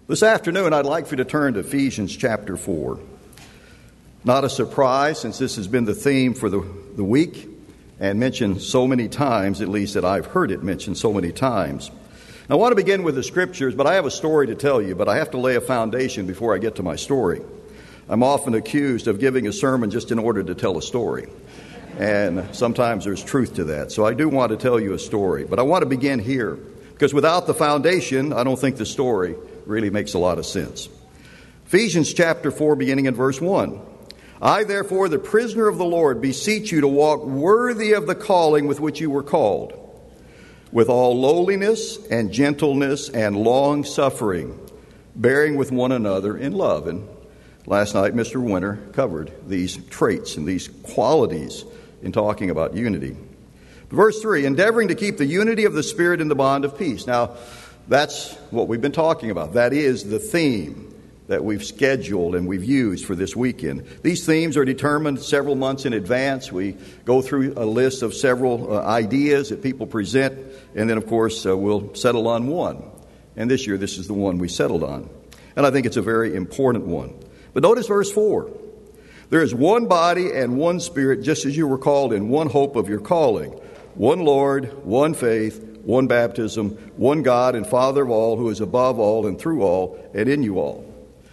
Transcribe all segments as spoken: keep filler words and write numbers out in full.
This afternoon, I'd like for you to turn to Ephesians chapter four. Not a surprise, since this has been the theme for the, the week and mentioned so many times, at least that I've heard it mentioned so many times. Now, I want to begin with the scriptures, but I have a story to tell you, but I have to lay a foundation before I get to my story. I'm often accused of giving a sermon just in order to tell a story, and sometimes there's truth to that. So I do want to tell you a story, but I want to begin here, because without the foundation, I don't think the story really makes a lot of sense. Ephesians chapter four, beginning in verse one. I, therefore, the prisoner of the Lord, beseech you to walk worthy of the calling with which you were called, with all lowliness and gentleness and long-suffering, bearing with one another in love. And last night, Mister Winter covered these traits and these qualities in talking about unity. Verse three, endeavoring to keep the unity of the Spirit in the bond of peace. Now, that's what we've been talking about. That is the theme that we've scheduled and we've used for this weekend. These themes are determined several months in advance. We go through a list of several uh, ideas that people present, and then, of course, uh, we'll settle on one. And this year, this is the one we settled on. And I think it's a very important one. But notice verse four. There is one body and one Spirit, just as you were called in one hope of your calling. One Lord, one faith, one baptism, one God and Father of all, who is above all and through all and in you all.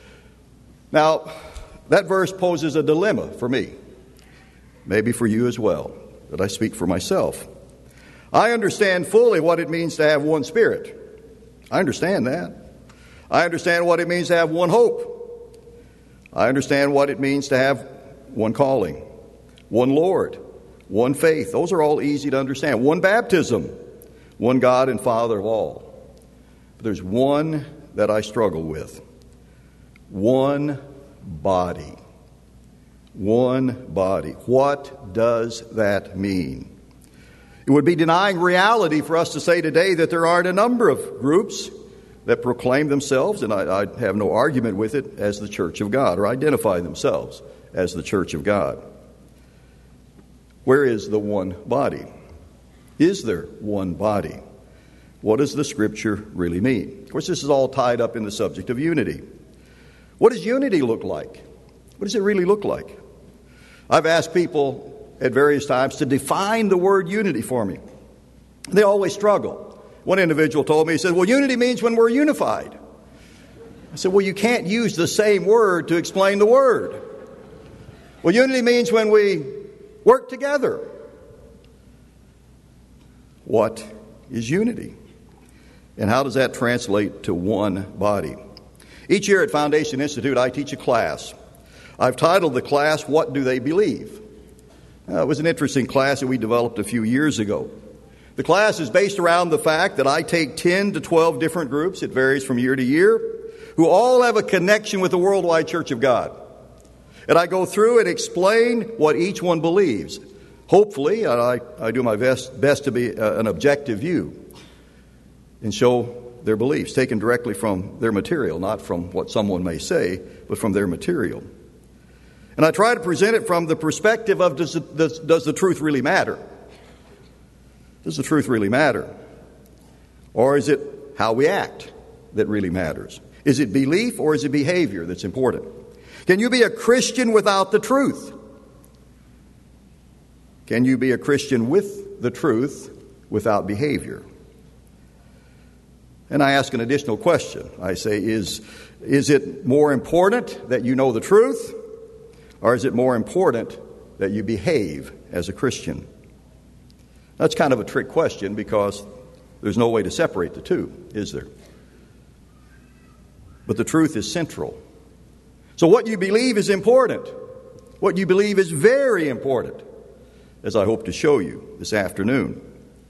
Now, that verse poses a dilemma for me, maybe for you as well, but I speak for myself. I understand fully what it means to have one Spirit. I understand that. I understand what it means to have one hope. I understand what it means to have one calling, one Lord, one faith. Those are all easy to understand. One baptism, one God and Father of all. But there's one that I struggle with. One body. One body. What does that mean? It would be denying reality for us to say today that there aren't a number of groups that proclaim themselves, and I, I have no argument with it, as the Church of God, or identify themselves as the Church of God. Where is the one body? Is there one body? What does the Scripture really mean? Of course, this is all tied up in the subject of unity. What does unity look like? What does it really look like? I've asked people at various times to define the word unity for me. They always struggle. One individual told me, he said, well, unity means when we're unified. I said, well, you can't use the same word to explain the word. Well, unity means when we work together. What is unity? And how does that translate to one body? Each year at Foundation Institute, I teach a class. I've titled the class, What Do They Believe? Uh, it was an interesting class that we developed a few years ago. The class is based around the fact that I take ten to twelve different groups, it varies from year to year, who all have a connection with the worldwide Church of God. And I go through and explain what each one believes. Hopefully, I, I do my best, best to be uh, an objective view and show their beliefs, taken directly from their material, not from what someone may say, but from their material. And I try to present it from the perspective of does, it, does, does the truth really matter? Does the truth really matter? Or is it how we act that really matters? Is it belief or is it behavior that's important? Can you be a Christian without the truth? Can you be a Christian with the truth without behavior? And I ask an additional question. I say, is, is it more important that you know the truth, or is it more important that you behave as a Christian? That's kind of a trick question because there's no way to separate the two, is there? But the truth is central. So what you believe is important. What you believe is very important, as I hope to show you this afternoon.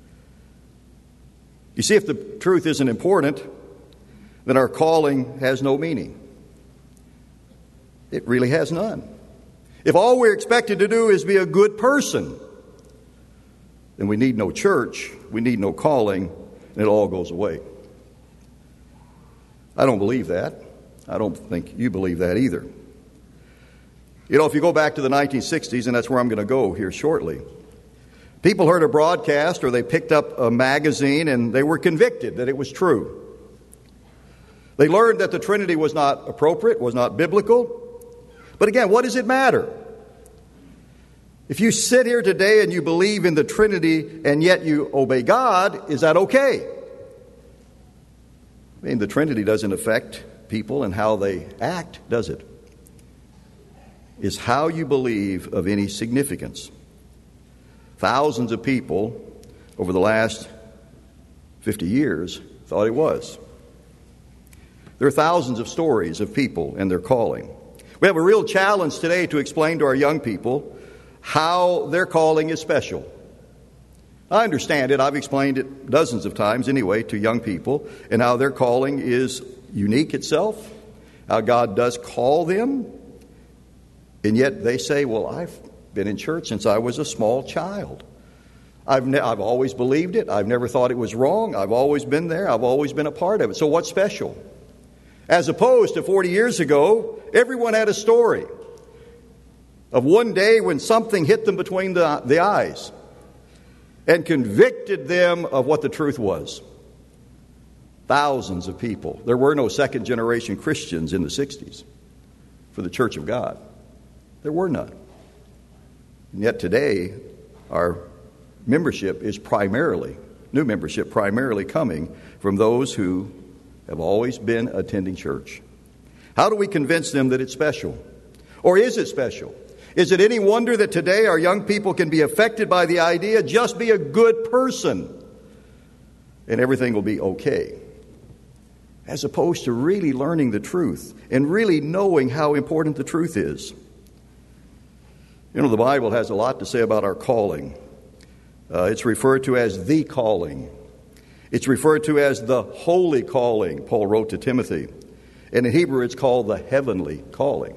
You see, if the truth isn't important, then our calling has no meaning. It really has none. If all we're expected to do is be a good person, then we need no church, we need no calling, and it all goes away. I don't believe that. I don't think you believe that either. You know, if you go back to the nineteen sixties, and that's where I'm going to go here shortly, people heard a broadcast or they picked up a magazine and they were convicted that it was true. They learned that the Trinity was not appropriate, was not biblical. But again, what does it matter? If you sit here today and you believe in the Trinity and yet you obey God, is that okay? I mean, the Trinity doesn't affect people and how they act, does it? Is how you believe of any significance? Thousands of people over the last fifty years thought it was. There are thousands of stories of people and their calling. We have a real challenge today to explain to our young people how their calling is special. I understand it. I've explained it dozens of times anyway to young people, and how their calling is unique itself, how God does call them, and yet they say, well, I've been in church since I was a small child. I've, ne- I've always believed it. I've never thought it was wrong. I've always been there. I've always been a part of it. So what's special? As opposed to forty years ago, everyone had a story of one day when something hit them between the, the eyes and convicted them of what the truth was. Thousands of people. There were no second generation Christians in the sixties for the Church of God. There were none. And yet today, our membership is primarily, new membership primarily coming from those who have always been attending church. How do we convince them that it's special? Or is it special? Is it any wonder that today our young people can be affected by the idea, just be a good person and everything will be okay? As opposed to really learning the truth and really knowing how important the truth is. You know, the Bible has a lot to say about our calling. Uh, it's referred to as the calling. It's referred to as the holy calling, Paul wrote to Timothy. And in Hebrew, it's called the heavenly calling.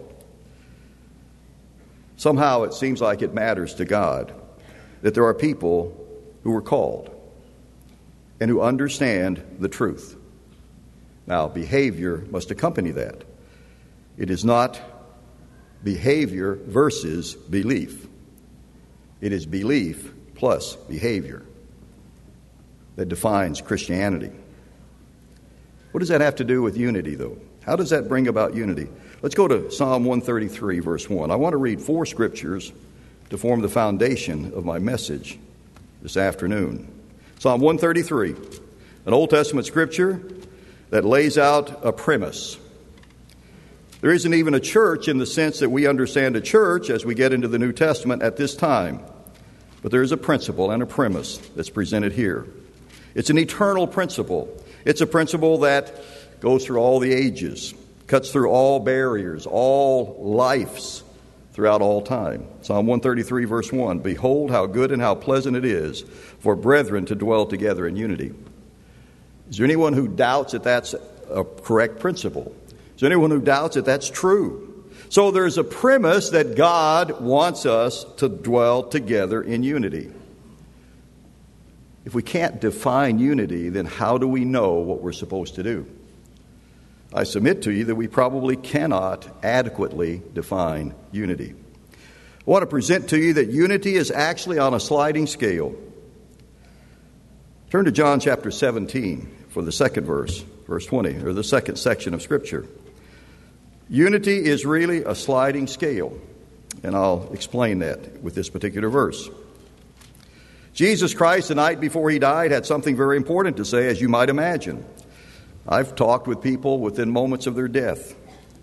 Somehow it seems like it matters to God that there are people who are called and who understand the truth. Now, behavior must accompany that. It is not behavior versus belief. It is belief plus behavior that defines Christianity. What does that have to do with unity, though? How does that bring about unity? Let's go to Psalm one thirty-three, verse one. I want to read four scriptures to form the foundation of my message this afternoon. Psalm one thirty-three, an Old Testament scripture that lays out a premise. There isn't even a church in the sense that we understand a church as we get into the New Testament at this time. But there is a principle and a premise that's presented here. It's an eternal principle. It's a principle that goes through all the ages, cuts through all barriers, all lives throughout all time. Psalm one thirty-three, verse one, behold how good and how pleasant it is for brethren to dwell together in unity. Is there anyone who doubts that that's a correct principle? Is there anyone who doubts that that's true? So there's a premise that God wants us to dwell together in unity. If we can't define unity, then how do we know what we're supposed to do? I submit to you that we probably cannot adequately define unity. I want to present to you that unity is actually on a sliding scale. Turn to John chapter seventeen for the second verse, verse twenty, or the second section of Scripture. Unity is really a sliding scale, and I'll explain that with this particular verse. Jesus Christ, the night before he died, had something very important to say, as you might imagine. I've talked with people within moments of their death,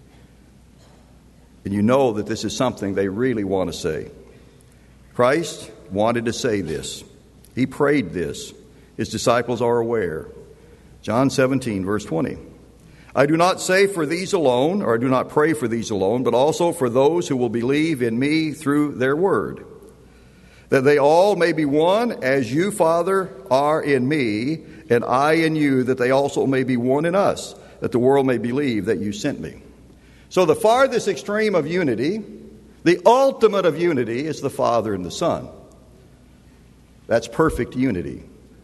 and you know that this is something they really want to say. Christ wanted to say this. He prayed this. His disciples are aware. John seventeen, verse twenty. I do not say for these alone, or I do not pray for these alone, but also for those who will believe in me through their word, that they all may be one, as you, Father, are in me, and I in you, that they also may be one in us, that the world may believe that you sent me. So the farthest extreme of unity, the ultimate of unity, is the Father and the Son. That's perfect unity.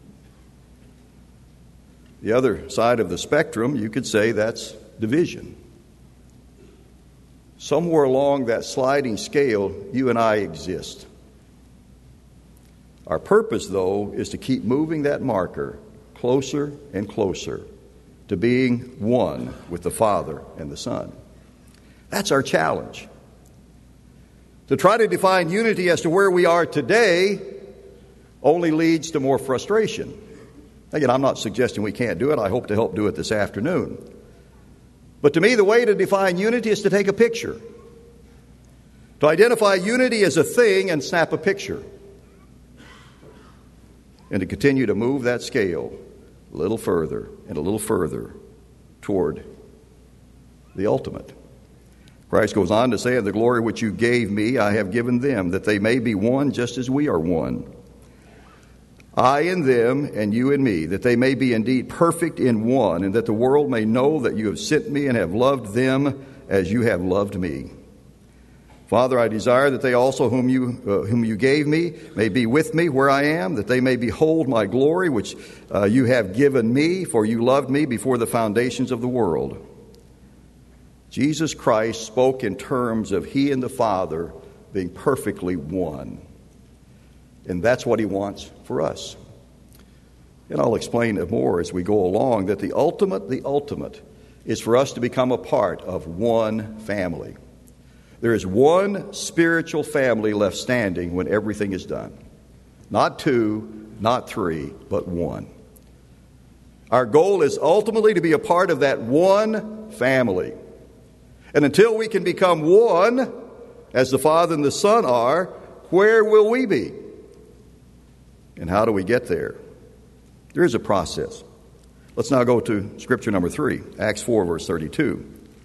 The other side of the spectrum, you could say that's division. Somewhere along that sliding scale, you and I exist. Our purpose, though, is to keep moving that marker closer and closer to being one with the Father and the Son. That's our challenge. To try to define unity as to where we are today only leads to more frustration. Again, I'm not suggesting we can't do it. I hope to help do it this afternoon. But to me, the way to define unity is to take a picture. To identify unity as a thing and snap a picture. And to continue to move that scale a little further and a little further toward the ultimate. Christ goes on to say, "And the glory which you gave me, I have given them, that they may be one just as we are one. I in them, and you in me, that they may be indeed perfect in one, and that the world may know that you have sent me and have loved them as you have loved me. Father, I desire that they also whom you uh, whom you gave me may be with me where I am, that they may behold my glory, which uh, you have given me, for you loved me before the foundations of the world." Jesus Christ spoke in terms of he and the Father being perfectly one. And that's what he wants for us. And I'll explain it more as we go along, that the ultimate, the ultimate, is for us to become a part of one family. There is one spiritual family left standing when everything is done. Not two, not three, but one. Our goal is ultimately to be a part of that one family. And until we can become one, as the Father and the Son are, where will we be? And how do we get there? There is a process. Let's now go to Scripture number three, Acts four, verse thirty-two.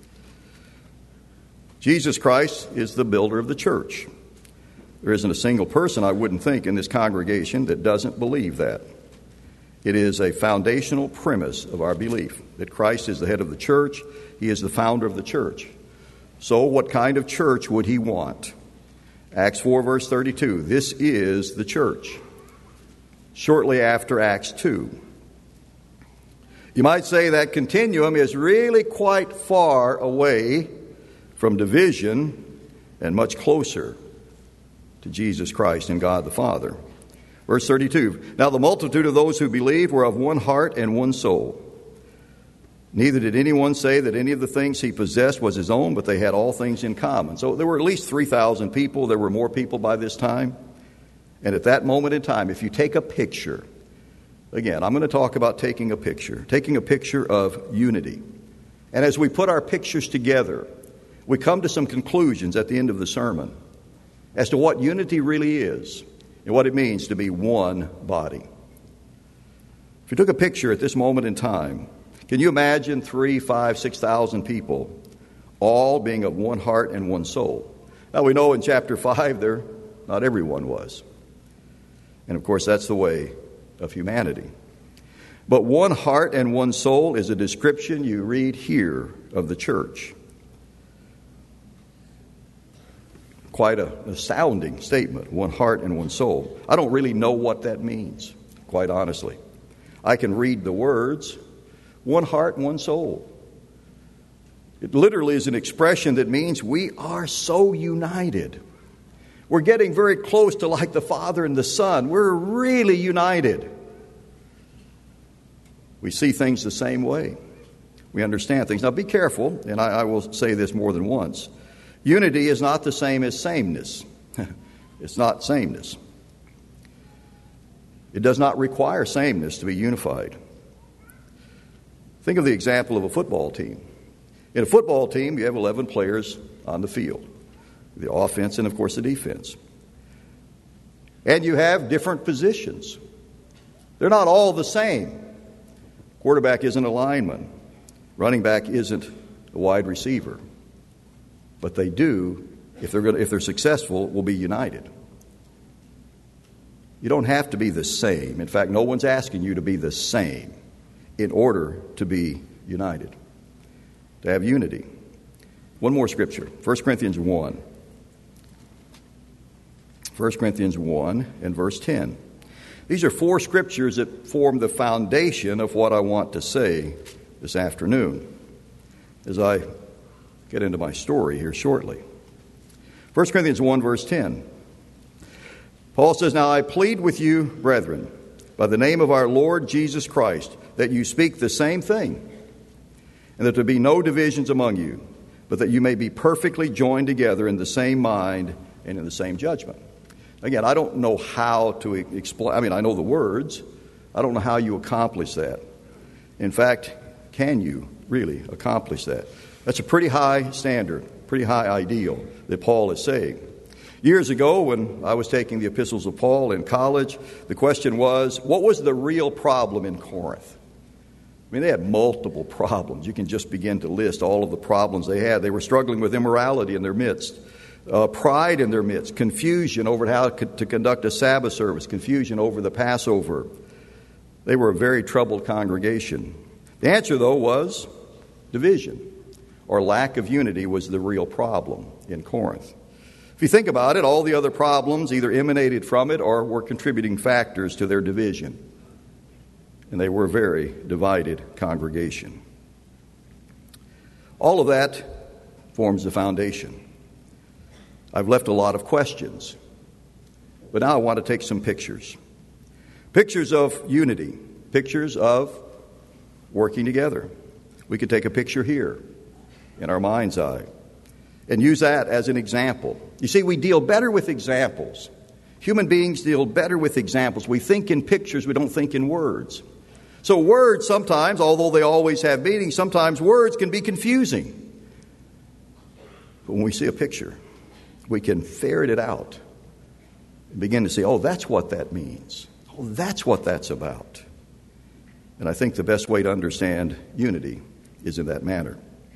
Jesus Christ is the builder of the church. There isn't a single person, I wouldn't think, in this congregation that doesn't believe that. It is a foundational premise of our belief that Christ is the head of the church. He is the founder of the church. So what kind of church would he want? Acts four, verse thirty-two. This is the church. Shortly after Acts two. You might say that continuum is really quite far away from division and much closer to Jesus Christ and God the Father. Verse thirty-two. Now the multitude of those who believed were of one heart and one soul. Neither did anyone say that any of the things he possessed was his own, but they had all things in common. So there were at least three thousand people. There were more people by this time. And at that moment in time, if you take a picture, again, I'm going to talk about taking a picture, taking a picture of unity. And as we put our pictures together, we come to some conclusions at the end of the sermon as to what unity really is and what it means to be one body. If you took a picture at this moment in time, can you imagine three, five, six thousand people all being of one heart and one soul? Now we know in chapter five there, not everyone was. And of course that's the way of humanity. But one heart and one soul is a description you read here of the church. Quite a astounding statement, one heart and one soul. I don't really know what that means, quite honestly. I can read the words, one heart and one soul. It literally is an expression that means we are so united. We're getting very close to like the Father and the Son. We're really united. We see things the same way. We understand things. Now be careful, and I, I will say this more than once. Unity is not the same as sameness. It's not sameness. It does not require sameness to be unified. Think of the example of a football team. In a football team, you have eleven players on the field. The offense and, of course, the defense. And you have different positions. They're not all the same. Quarterback isn't a lineman. Running back isn't a wide receiver. But they do, if they're, gonna, if they're successful, will be united. You don't have to be the same. In fact, no one's asking you to be the same in order to be united, to have unity. One more scripture, First Corinthians one. First Corinthians one and verse ten. These are four scriptures that form the foundation of what I want to say this afternoon as I get into my story here shortly. First Corinthians one, verse ten. Paul says, "Now I plead with you, brethren, by the name of our Lord Jesus Christ, that you speak the same thing, and that there be no divisions among you, but that you may be perfectly joined together in the same mind and in the same judgment. Again, I don't know how to explain. I mean, I know the words. I don't know how you accomplish that. In fact, can you really accomplish that? That's a pretty high standard, pretty high ideal that Paul is saying. Years ago, when I was taking the epistles of Paul in college, the question was, what was the real problem in Corinth? I mean, they had multiple problems. You can just begin to list all of the problems they had. They were struggling with immorality in their midst, uh, pride in their midst, confusion over how to conduct a Sabbath service, confusion over the Passover. They were a very troubled congregation. The answer, though, was division, or lack of unity was the real problem in Corinth. If you think about it, all the other problems either emanated from it or were contributing factors to their division. And they were a very divided congregation. All of that forms the foundation. I've left a lot of questions, but now I want to take some pictures. Pictures of unity, pictures of working together. We could take a picture here in our mind's eye and use that as an example. You see, we deal better with examples. Human beings deal better with examples. We think in pictures, we don't think in words. So words sometimes, although they always have meaning, sometimes words can be confusing. But when we see a picture, we can ferret it out and begin to say, oh, that's what that means. Oh, that's what that's about. And I think the best way to understand unity is in that manner.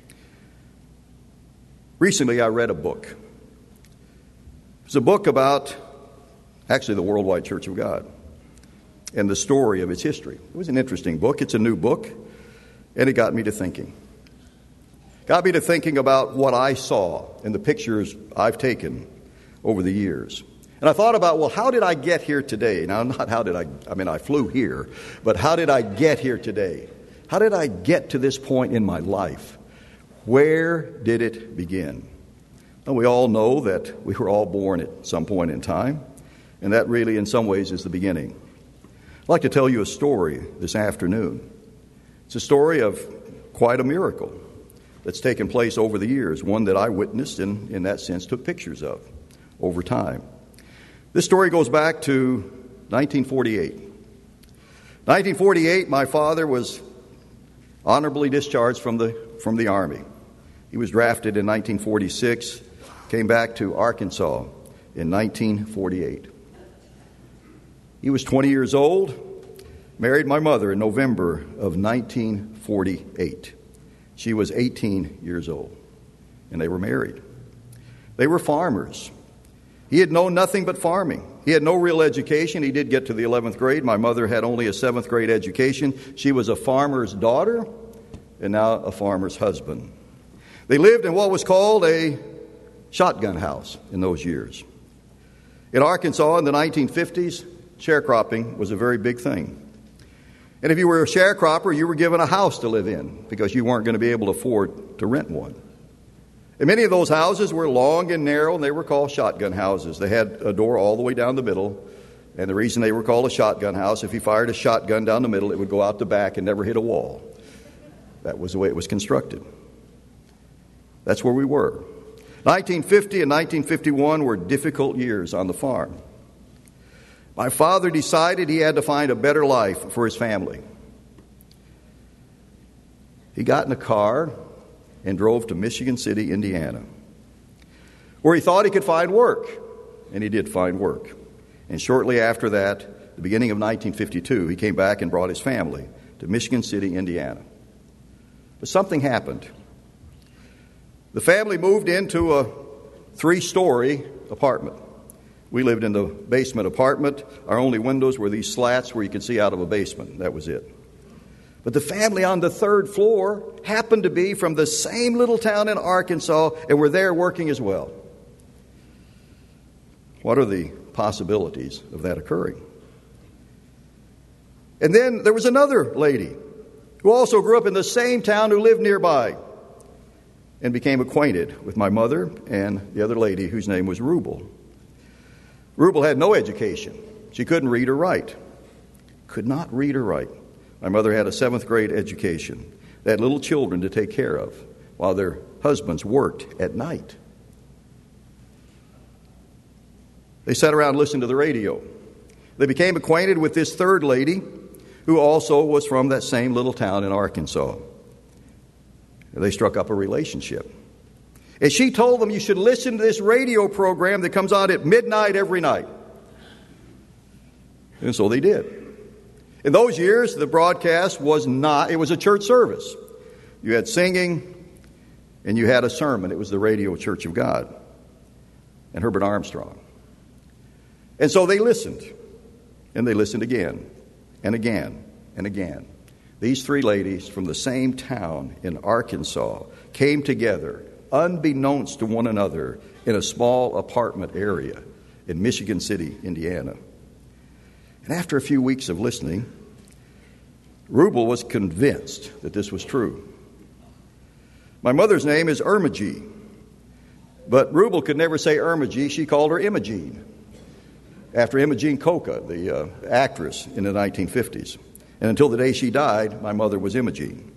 Recently, I read a book. It's a book about, actually, the Worldwide Church of God and the story of its history. It was an interesting book. It's a new book, and it got me to thinking. Got me to thinking about what I saw in the pictures I've taken over the years. And I thought about, well, how did I get here today? Now, not how did I, I mean, I flew here, but how did I get here today? How did I get to this point in my life? Where did it begin? Well, we all know that we were all born at some point in time, and that really, in some ways, is the beginning. I'd like to tell you a story this afternoon. It's a story of quite a miracle that's taken place over the years, one that I witnessed and, in that sense, took pictures of over time. This story goes back to nineteen forty-eight. nineteen forty-eight, my father was honorably discharged from the from the Army. He was drafted in nineteen forty-six, came back to Arkansas in nineteen forty-eight. He was twenty years old, married my mother in November of nineteen forty-eight. She was eighteen years old, and they were married. They were farmers. He had known nothing but farming. He had no real education. He did get to the eleventh grade. My mother had only a seventh grade education. She was a farmer's daughter and now a farmer's husband. They lived in what was called a shotgun house in those years. In Arkansas in the nineteen fifties, sharecropping was a very big thing. And if you were a sharecropper, you were given a house to live in because you weren't going to be able to afford to rent one. And many of those houses were long and narrow, and they were called shotgun houses. They had a door all the way down the middle. And the reason they were called a shotgun house, if you fired a shotgun down the middle, it would go out the back and never hit a wall. That was the way it was constructed. That's where we were. nineteen fifty and nineteen fifty-one were difficult years on the farm. My father decided he had to find a better life for his family. He got in a car and drove to Michigan City, Indiana, where he thought he could find work. And he did find work. And shortly after that, the beginning of nineteen fifty-two, he came back and brought his family to Michigan City, Indiana. But something happened. The family moved into a three-story apartment. We lived in the basement apartment. Our only windows were these slats where you could see out of a basement. That was it. But the family on the third floor happened to be from the same little town in Arkansas and were there working as well. What are the possibilities of that occurring? And then there was another lady who also grew up in the same town who lived nearby and became acquainted with my mother and the other lady whose name was Rubel. Rubel had no education. She couldn't read or write. Could not read or write. My mother had a seventh grade education. They had little children to take care of while their husbands worked at night. They sat around and listened to the radio. They became acquainted with this third lady who also was from that same little town in Arkansas. They struck up a relationship. And she told them, you should listen to this radio program that comes on at midnight every night. And so they did. In those years, the broadcast was not, it was a church service. You had singing and you had a sermon. It was the Radio Church of God and Herbert Armstrong. And so they listened, and they listened again, and again, and again. These three ladies from the same town in Arkansas came together, unbeknownst to one another, in a small apartment area in Michigan City, Indiana. And after a few weeks of listening, Rubel was convinced that this was true. My mother's name is Ermagee, but Rubel could never say Ermagee. She called her Imogene, after Imogene Coca, the uh, actress in the nineteen fifties. And until the day she died, my mother was Imogene.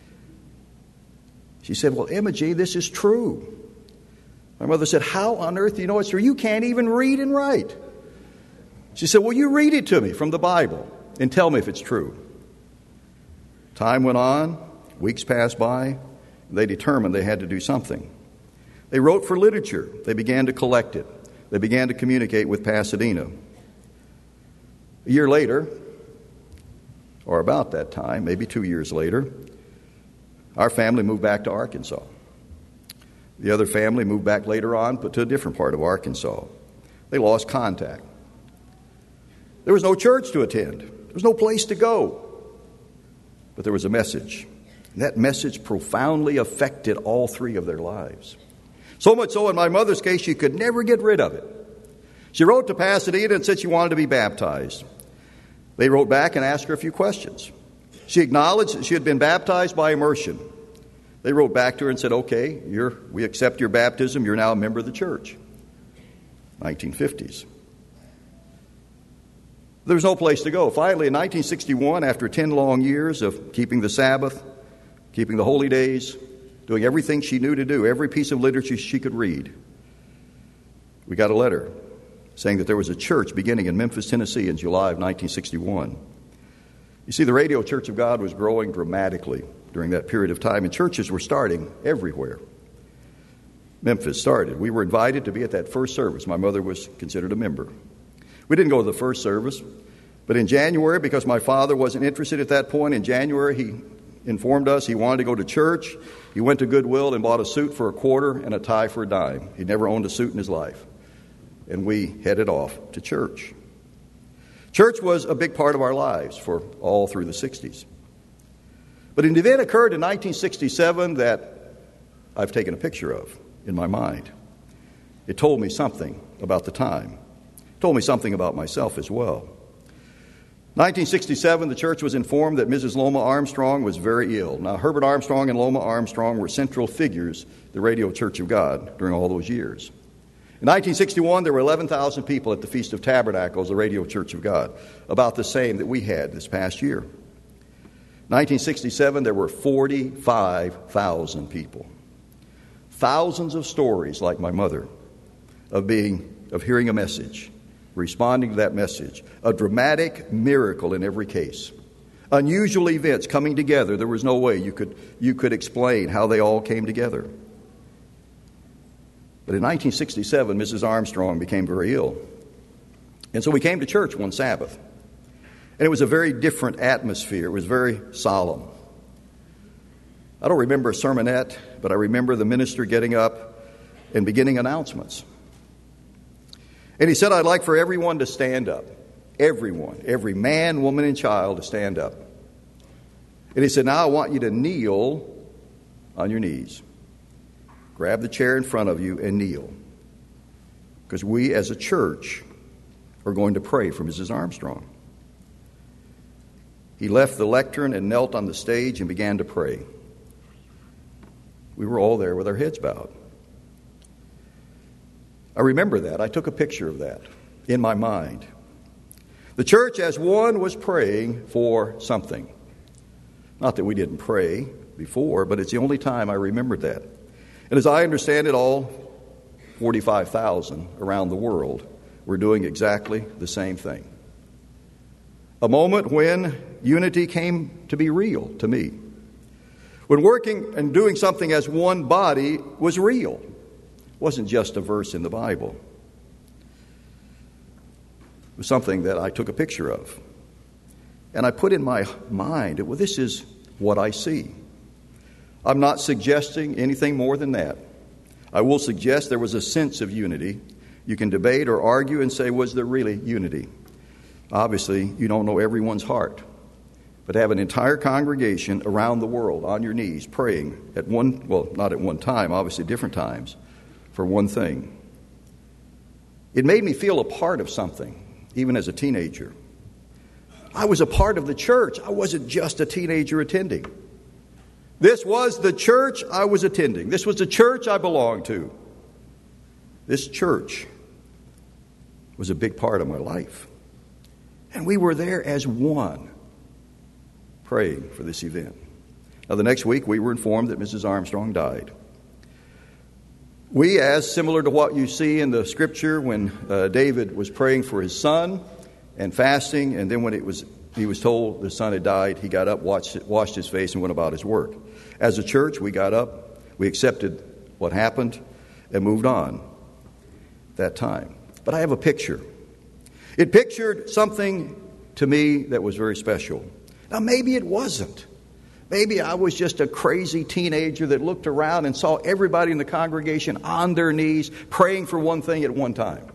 She said, well, Imogene, this is true. My mother said, how on earth do you know it's true? You can't even read and write. She said, well, you read it to me from the Bible and tell me if it's true. Time went on, weeks passed by, and they determined they had to do something. They wrote for literature. They began to collect it. They began to communicate with Pasadena. A year later, or about that time, maybe two years later, our family moved back to Arkansas. The other family moved back later on, but to a different part of Arkansas. They lost contact. There was no church to attend. There was no place to go. But there was a message. And that message profoundly affected all three of their lives. So much so, in my mother's case, she could never get rid of it. She wrote to Pasadena and said she wanted to be baptized. They wrote back and asked her a few questions. She acknowledged that she had been baptized by immersion. They wrote back to her and said, okay, you're, we accept your baptism. You're now a member of the church. nineteen fifties. There was no place to go. Finally, in nineteen sixty-one, after ten long years of keeping the Sabbath, keeping the holy days, doing everything she knew to do, every piece of literature she could read, we got a letter saying that there was a church beginning in Memphis, Tennessee in July of nineteen sixty-one. You see, the Radio Church of God was growing dramatically during that period of time, and churches were starting everywhere. Memphis started. We were invited to be at that first service. My mother was considered a member. We didn't go to the first service, but in January, because my father wasn't interested at that point, in January he informed us he wanted to go to church. He went to Goodwill and bought a suit for a quarter and a tie for a dime. He'd never owned a suit in his life. And we headed off to church. Church was a big part of our lives for all through the sixties. But an event occurred in nineteen sixty-seven that I've taken a picture of in my mind. It told me something about the time. It told me something about myself as well. nineteen sixty-seven, the church was informed that Missus Loma Armstrong was very ill. Now, Herbert Armstrong and Loma Armstrong were central figures, the Radio Church of God, during all those years. In nineteen sixty-one, there were eleven thousand people at the Feast of Tabernacles, the Radio Church of God, about the same that we had this past year. nineteen sixty-seven, there were forty-five thousand people. Thousands of stories, like my mother, of being, of hearing a message, responding to that message. A dramatic miracle in every case. Unusual events coming together. There was no way you could, you could explain how they all came together. But in nineteen sixty-seven, Missus Armstrong became very ill. And so we came to church one Sabbath. And it was a very different atmosphere. It was very solemn. I don't remember a sermonette, but I remember the minister getting up and beginning announcements. And he said, I'd like for everyone to stand up. Everyone, every man, woman, and child to stand up. And he said, now I want you to kneel on your knees. Grab the chair in front of you and kneel. Because we as a church are going to pray for Missus Armstrong. He left the lectern and knelt on the stage and began to pray. We were all there with our heads bowed. I remember that. I took a picture of that in my mind. The church as one was praying for something. Not that we didn't pray, before, but it's the only time I remembered that. And as I understand it, all forty-five thousand around the world were doing exactly the same thing. A moment when unity came to be real to me. When working and doing something as one body was real. It wasn't just a verse in the Bible. It was something that I took a picture of. And I put in my mind, well, this is what I see. I'm not suggesting anything more than that. I will suggest there was a sense of unity. You can debate or argue and say, was there really unity? Obviously, you don't know everyone's heart. But have an entire congregation around the world on your knees praying at one, well, not at one time, obviously different times, for one thing. It made me feel a part of something, even as a teenager. I was a part of the church. I wasn't just a teenager attending. This was the church I was attending. This was the church I belonged to. This church was a big part of my life. And we were there as one, praying for this event. Now, the next week, we were informed that Missus Armstrong died. We, as similar to what you see in the scripture when uh, David was praying for his son and fasting, and then when it was he was told the son had died, he got up, washed, washed his face, and went about his work. As a church, we got up, we accepted what happened, and moved on that time. But I have a picture. It pictured something to me that was very special. Now, maybe it wasn't. Maybe I was just a crazy teenager that looked around and saw everybody in the congregation on their knees praying for one thing at one time.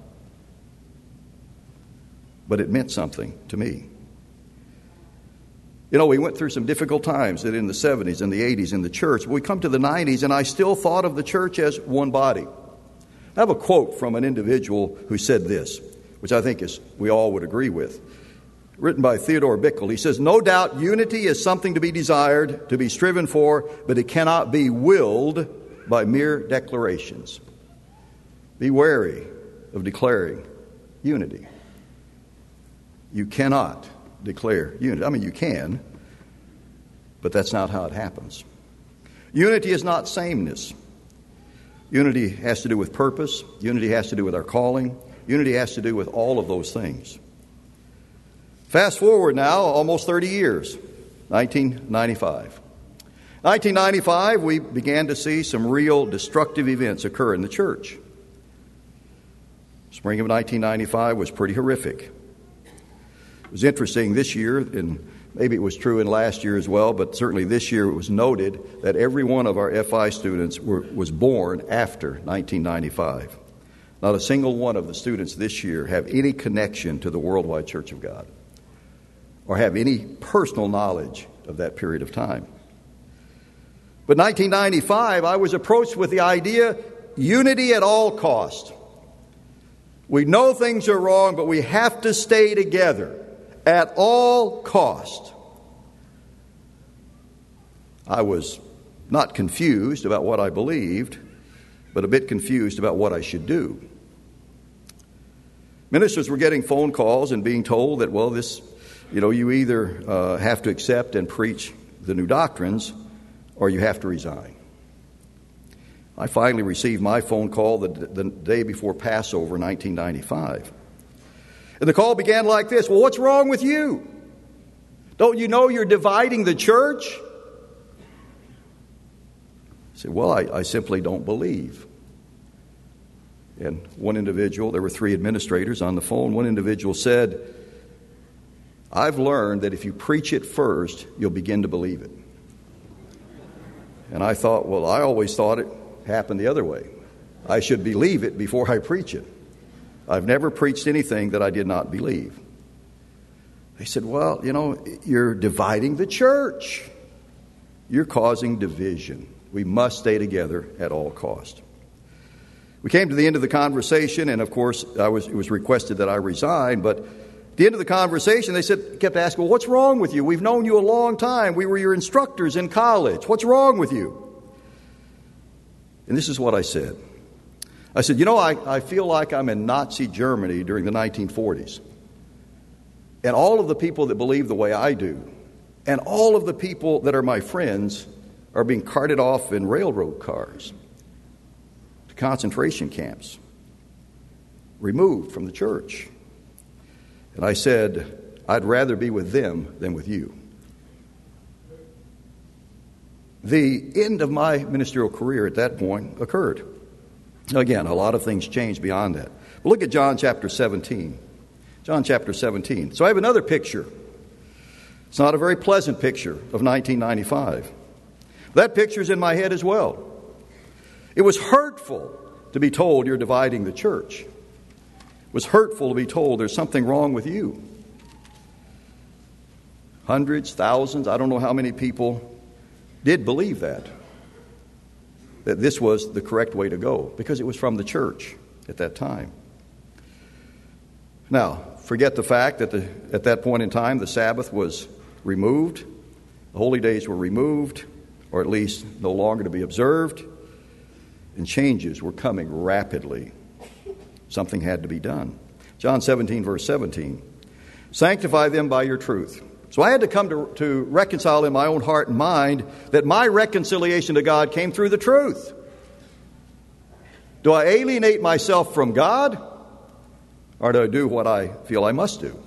But it meant something to me. You know, we went through some difficult times in the seventies and the eighties in the church. We come to the nineties, and I still thought of the church as one body. I have a quote from an individual who said this, which I think is we all would agree with. Written by Theodore Bickle. He says, "No doubt unity is something to be desired, to be striven for, but it cannot be willed by mere declarations." Be wary of declaring unity. You cannot declare unity. I mean, you can, but that's not how it happens. Unity is not sameness. Unity has to do with purpose. Unity has to do with our calling. Unity has to do with all of those things. Fast forward now almost thirty years, nineteen ninety-five. nineteen ninety-five, we began to see some real destructive events occur in the church. Spring of nineteen ninety-five was pretty horrific. It was interesting this year, and maybe it was true in last year as well, but certainly this year it was noted that every one of our F I students were, was born after nineteen ninety-five. Not a single one of the students this year have any connection to the Worldwide Church of God or have any personal knowledge of that period of time. But nineteen ninety-five, I was approached with the idea, unity at all cost. We know things are wrong, but we have to stay together at all cost. I was not confused about what I believed, but a bit confused about what I should do. Ministers were getting phone calls and being told that, well, this, you know, you either uh, have to accept and preach the new doctrines or you have to resign. I finally received my phone call the, the day before Passover, nineteen ninety-five. And the call began like this: "Well, what's wrong with you? Don't you know you're dividing the church?" I said, "Well, I, I simply don't believe." And one individual, there were three administrators on the phone, one individual said, "I've learned that if you preach it first, you'll begin to believe it." And I thought, well, I always thought it happened the other way. I should believe it before I preach it. I've never preached anything that I did not believe. They said, "Well, you know, you're dividing the church. You're causing division. We must stay together at all cost." We came to the end of the conversation, and of course, I was, it was requested that I resign. But at the end of the conversation, they said, kept asking, "Well, what's wrong with you? We've known you a long time. We were your instructors in college. What's wrong with you?" And this is what I said. I said, "You know, I, I feel like I'm in Nazi Germany during the nineteen forties. And all of the people that believe the way I do, and all of the people that are my friends, are being carted off in railroad cars to concentration camps, removed from the church. And I said, I'd rather be with them than with you. The end of my ministerial career at that point occurred. Again, a lot of things changed beyond that. But look at John chapter seventeen. John chapter seventeen. So I have another picture. It's not a very pleasant picture of nineteen ninety-five. That picture's in my head as well. It was hurtful to be told you're dividing the church. It was hurtful to be told there's something wrong with you. Hundreds, thousands, I don't know how many people did believe that, that this was the correct way to go, because it was from the church at that time. Now, forget the fact that the, at that point in time the Sabbath was removed, the holy days were removed, or at least no longer to be observed, and changes were coming rapidly. Something had to be done. John seventeen, verse seventeen, sanctify them by your truth. So I had to come to, to reconcile in my own heart and mind that my reconciliation to God came through the truth. Do I alienate myself from God, or do I do what I feel I must do?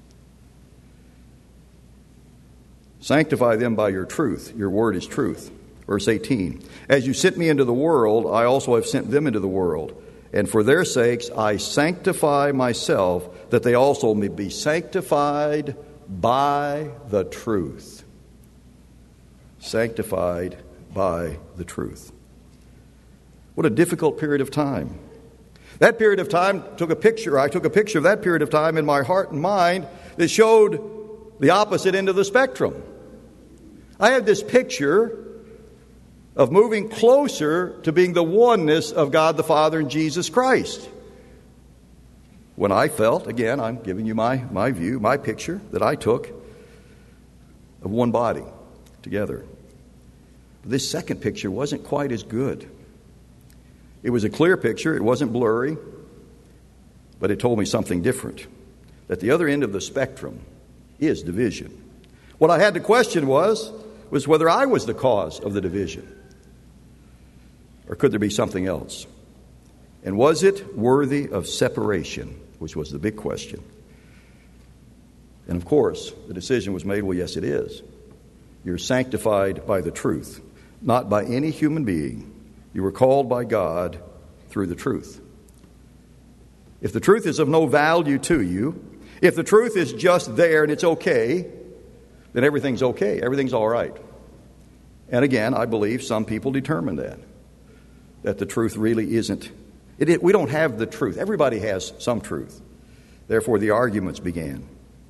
Sanctify them by your truth. Your word is truth. Verse eighteen, as you sent me into the world, I also have sent them into the world. And for their sakes I sanctify myself, that they also may be sanctified by the truth. Sanctified by the truth. What a difficult period of time. That period of time took a picture, I took a picture of that period of time in my heart and mind that showed the opposite end of the spectrum. I had this picture of moving closer to being the oneness of God the Father and Jesus Christ. When I felt, again, I'm giving you my, my view, my picture that I took of one body together. But this second picture wasn't quite as good. It was a clear picture. It wasn't blurry. But it told me something different. That the other end of the spectrum is division. What I had to question was, was whether I was the cause of the division. Or could there be something else? And was it worthy of separation, which was the big question. And of course, the decision was made, well, yes, it is. You're sanctified by the truth, not by any human being. You were called by God through the truth. If the truth is of no value to you, if the truth is just there and it's okay, then everything's okay. Everything's all right. And again, I believe some people determine that, that the truth really isn't. It, it, we don't have the truth. Everybody has some truth. Therefore, the arguments began.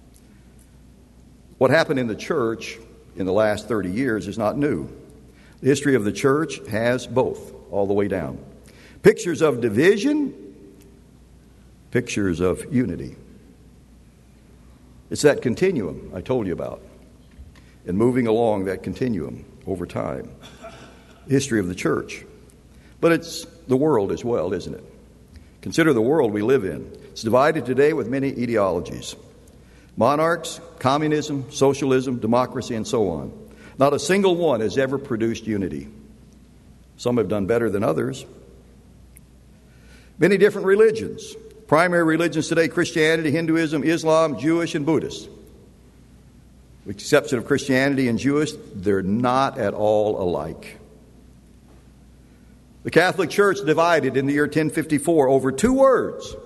What happened in the church in the last thirty years is not new. The history of the church has both, all the way down. Pictures of division, pictures of unity. It's that continuum I told you about, and moving along that continuum over time. The history of the church. But it's the world as well, isn't it? Consider the world we live in. It's divided today with many ideologies. Monarchs, communism, socialism, democracy, and so on. Not a single one has ever produced unity. Some have done better than others. Many different religions. Primary religions today, Christianity, Hinduism, Islam, Jewish, and Buddhist. With the exception of Christianity and Jewish, they're not at all alike. The Catholic Church divided in the year ten fifty-four over two words.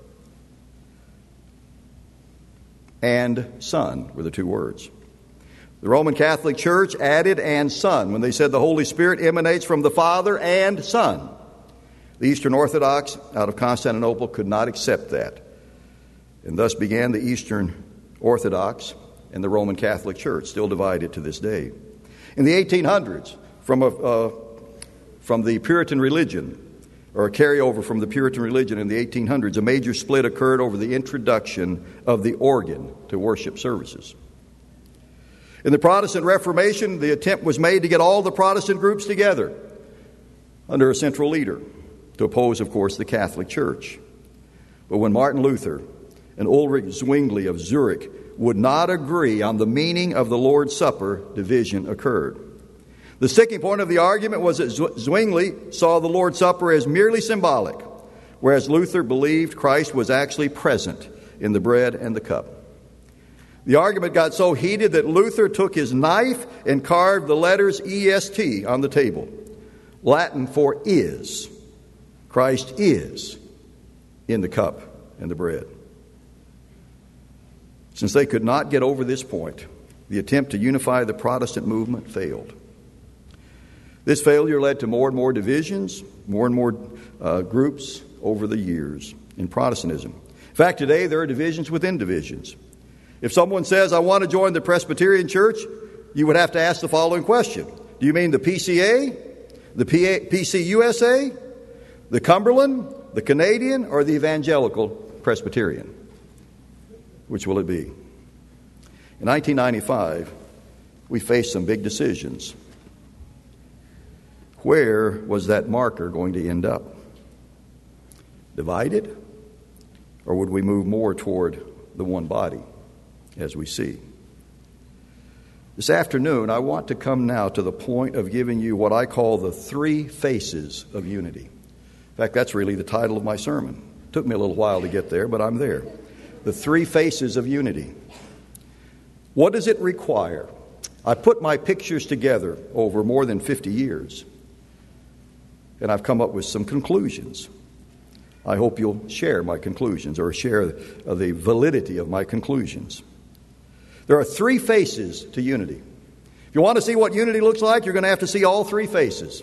And Son were the two words. The Roman Catholic Church added and Son when they said the Holy Spirit emanates from the Father and Son. The Eastern Orthodox out of Constantinople could not accept that. And thus began the Eastern Orthodox and the Roman Catholic Church, still divided to this day. In the eighteen hundreds, from a... Uh, From the Puritan religion, or a carryover from the Puritan religion in the eighteen hundreds, a major split occurred over the introduction of the organ to worship services. In the Protestant Reformation, the attempt was made to get all the Protestant groups together under a central leader to oppose, of course, the Catholic Church. But when Martin Luther and Ulrich Zwingli of Zurich would not agree on the meaning of the Lord's Supper, division occurred. The sticking point of the argument was that Zwingli saw the Lord's Supper as merely symbolic, whereas Luther believed Christ was actually present in the bread and the cup. The argument got so heated that Luther took his knife and carved the letters E S T on the table, Latin for is. Christ is in the cup and the bread. Since they could not get over this point, the attempt to unify the Protestant movement failed. This failure led to more and more divisions, more and more uh, groups over the years in Protestantism. In fact, today there are divisions within divisions. If someone says, I want to join the Presbyterian Church, you would have to ask the following question. Do you mean the P C A, the P C U S A, the Cumberland, the Canadian, or the Evangelical Presbyterian? Which will it be? In nineteen ninety-five, we faced some big decisions. Where was that marker going to end up? Divided? Or would we move more toward the one body, as we see? This afternoon, I want to come now to the point of giving you what I call the three faces of unity. In fact, that's really the title of my sermon. It took me a little while to get there, but I'm there. The three faces of unity. What does it require? I put my pictures together over more than fifty years, and I've come up with some conclusions. I hope you'll share my conclusions or share the validity of my conclusions. There are three faces to unity. If you want to see what unity looks like, you're going to have to see all three faces.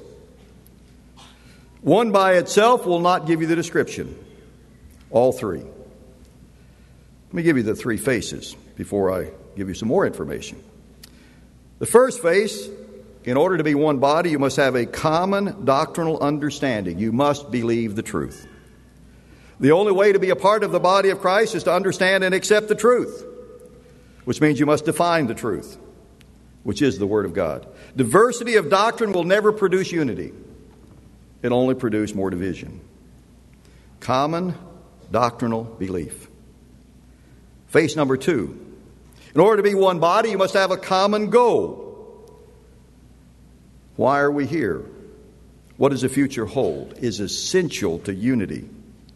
One by itself will not give you the description. All three. Let me give you the three faces before I give you some more information. The first face, in order to be one body, you must have a common doctrinal understanding. You must believe the truth. The only way to be a part of the body of Christ is to understand and accept the truth, which means you must define the truth, which is the Word of God. Diversity of doctrine will never produce unity. It'll only produce more division. Common doctrinal belief. Face number two. In order to be one body, you must have a common goal. Why are we here? What does the future hold? Is essential to unity.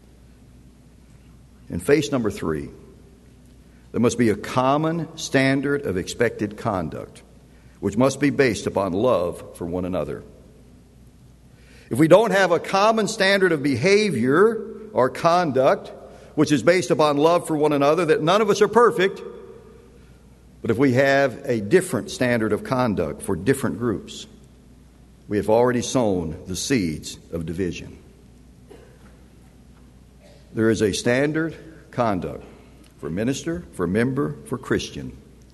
And face number three. There must be a common standard of expected conduct, which must be based upon love for one another. If we don't have a common standard of behavior or conduct, which is based upon love for one another, that none of us are perfect, but if we have a different standard of conduct for different groups, we have already sown the seeds of division. There is a standard conduct for minister, for member, for Christian.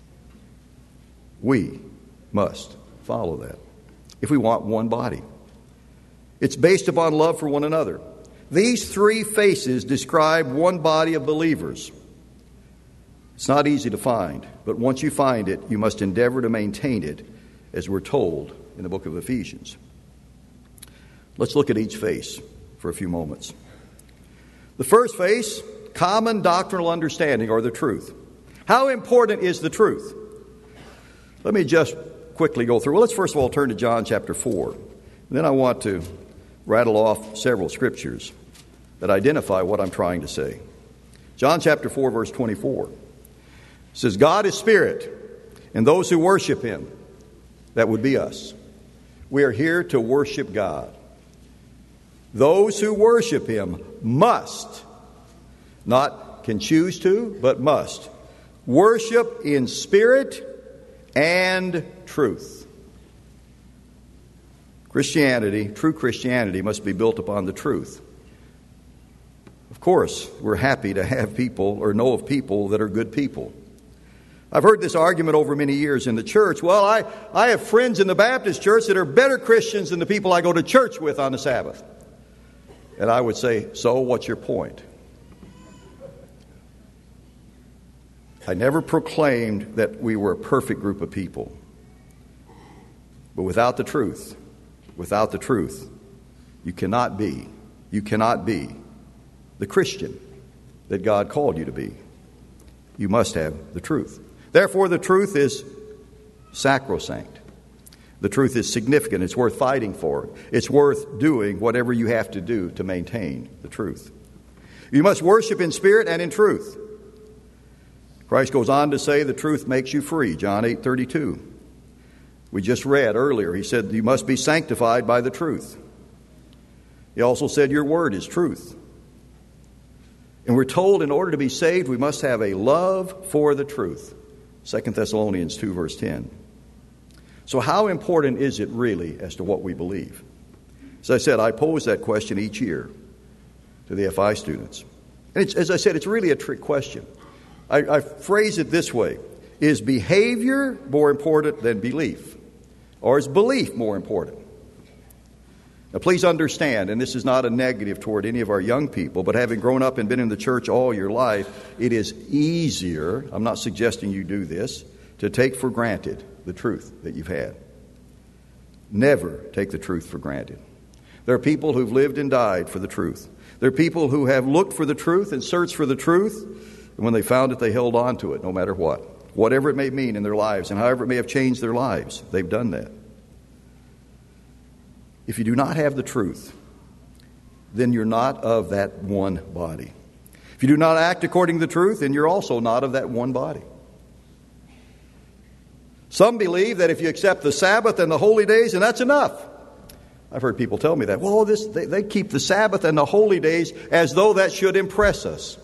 We must follow that if we want one body. It's based upon love for one another. These three faces describe one body of believers. It's not easy to find, but once you find it, you must endeavor to maintain it, as we're told in the book of Ephesians. Let's look at each face for a few moments. The first face, common doctrinal understanding, or the truth. How important is the truth? Let me just quickly go through. Well, let's first of all turn to John chapter four. And then I want to rattle off several scriptures that identify what I'm trying to say. John chapter four, verse twenty-four says, God is spirit, and those who worship him, that would be us. We are here to worship God. Those who worship him must, not can choose to, but must, worship in spirit and truth. Christianity, true Christianity, must be built upon the truth. Of course, we're happy to have people or know of people that are good people. I've heard this argument over many years in the church. Well, I, I have friends in the Baptist church that are better Christians than the people I go to church with on the Sabbath. And I would say, so what's your point? I never proclaimed that we were a perfect group of people. But without the truth, without the truth, you cannot be, you cannot be the Christian that God called you to be. You must have the truth. Therefore, the truth is sacrosanct. The truth is significant. It's worth fighting for. It's worth doing whatever you have to do to maintain the truth. You must worship in spirit and in truth. Christ goes on to say the truth makes you free, John eight thirty-two. We just read earlier, he said, you must be sanctified by the truth. He also said your word is truth. And we're told in order to be saved, we must have a love for the truth. Second Thessalonians two, verse ten. So how important is it really as to what we believe? As I said, I pose that question each year to the F I students. And it's, as I said, it's really a trick question. I, I phrase it this way. Is behavior more important than belief? Or is belief more important? Now, please understand, and this is not a negative toward any of our young people, but having grown up and been in the church all your life, it is easier, I'm not suggesting you do this, to take for granted the truth that you've had. Never take the truth for granted. There are people who've lived and died for the truth. There are people who have looked for the truth and searched for the truth, and when they found it, they held on to it no matter what. Whatever it may mean in their lives, and however it may have changed their lives, they've done that. If you do not have the truth, then you're not of that one body. If you do not act according to the truth, then you're also not of that one body. Some believe that if you accept the Sabbath and the holy days, and that's enough. I've heard people tell me that. Well, this, they, they keep the Sabbath and the holy days as though that should impress us.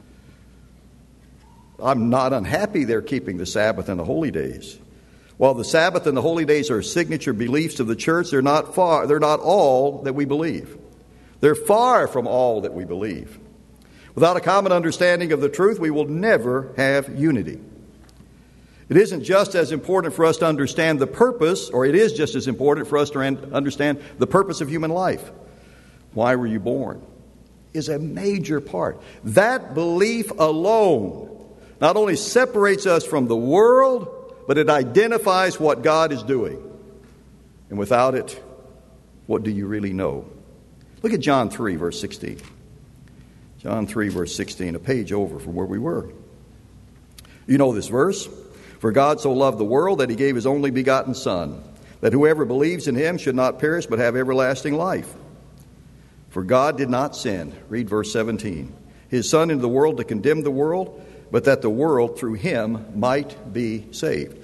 I'm not unhappy they're keeping the Sabbath and the holy days. While the Sabbath and the holy days are signature beliefs of the church, they're not far, they're not all that we believe. They're far from all that we believe. Without a common understanding of the truth, we will never have unity. It isn't just as important for us to understand the purpose, or it is just as important for us to understand the purpose of human life. Why were you born? Is a major part. That belief alone not only separates us from the world, but it identifies what God is doing. And without it, what do you really know? Look at John three, verse sixteen. John three, verse sixteen, a page over from where we were. You know this verse. For God so loved the world that he gave his only begotten Son, that whoever believes in him should not perish but have everlasting life. For God did not send, read verse seventeen, his Son into the world to condemn the world, but that the world through him might be saved.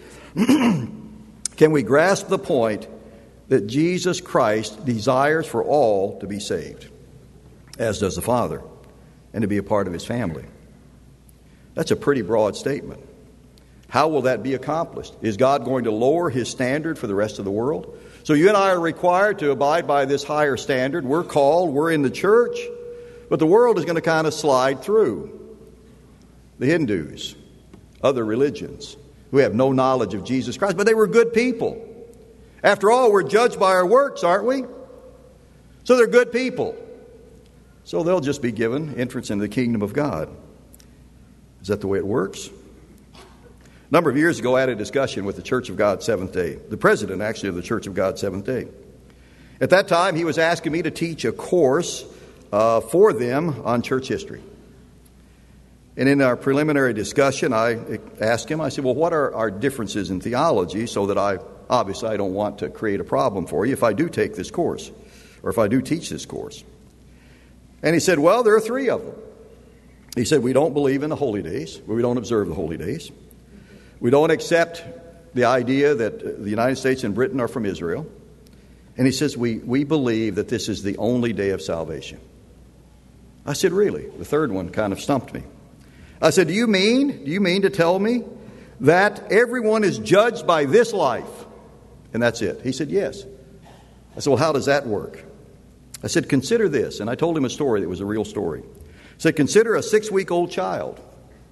Can we grasp the point that Jesus Christ desires for all to be saved, as does the Father, and to be a part of his family? That's a pretty broad statement. How will that be accomplished? Is God going to lower his standard for the rest of the world? So you and I are required to abide by this higher standard. We're called, we're in the church, but the world is going to kind of slide through. The Hindus, other religions, who have no knowledge of Jesus Christ, but they were good people. After all, we're judged by our works, aren't we? So they're good people. So they'll just be given entrance into the kingdom of God. Is that the way it works? A number of years ago, I had a discussion with the Church of God Seventh Day, the president, actually, of the Church of God Seventh Day. At that time, he was asking me to teach a course uh, for them on church history. And in our preliminary discussion, I asked him, I said, well, what are our differences in theology so that I, obviously, I don't want to create a problem for you if I do take this course or if I do teach this course. And he said, well, there are three of them. He said, we don't believe in the holy days. We don't observe the holy days. We don't accept the idea that the United States and Britain are from Israel. And he says, we, we believe that this is the only day of salvation. I said, really? The third one kind of stumped me. I said, do you mean, do you mean to tell me that everyone is judged by this life? And that's it. He said, yes. I said, well, how does that work? I said, consider this. And I told him a story that was a real story. I said, consider a six-week-old child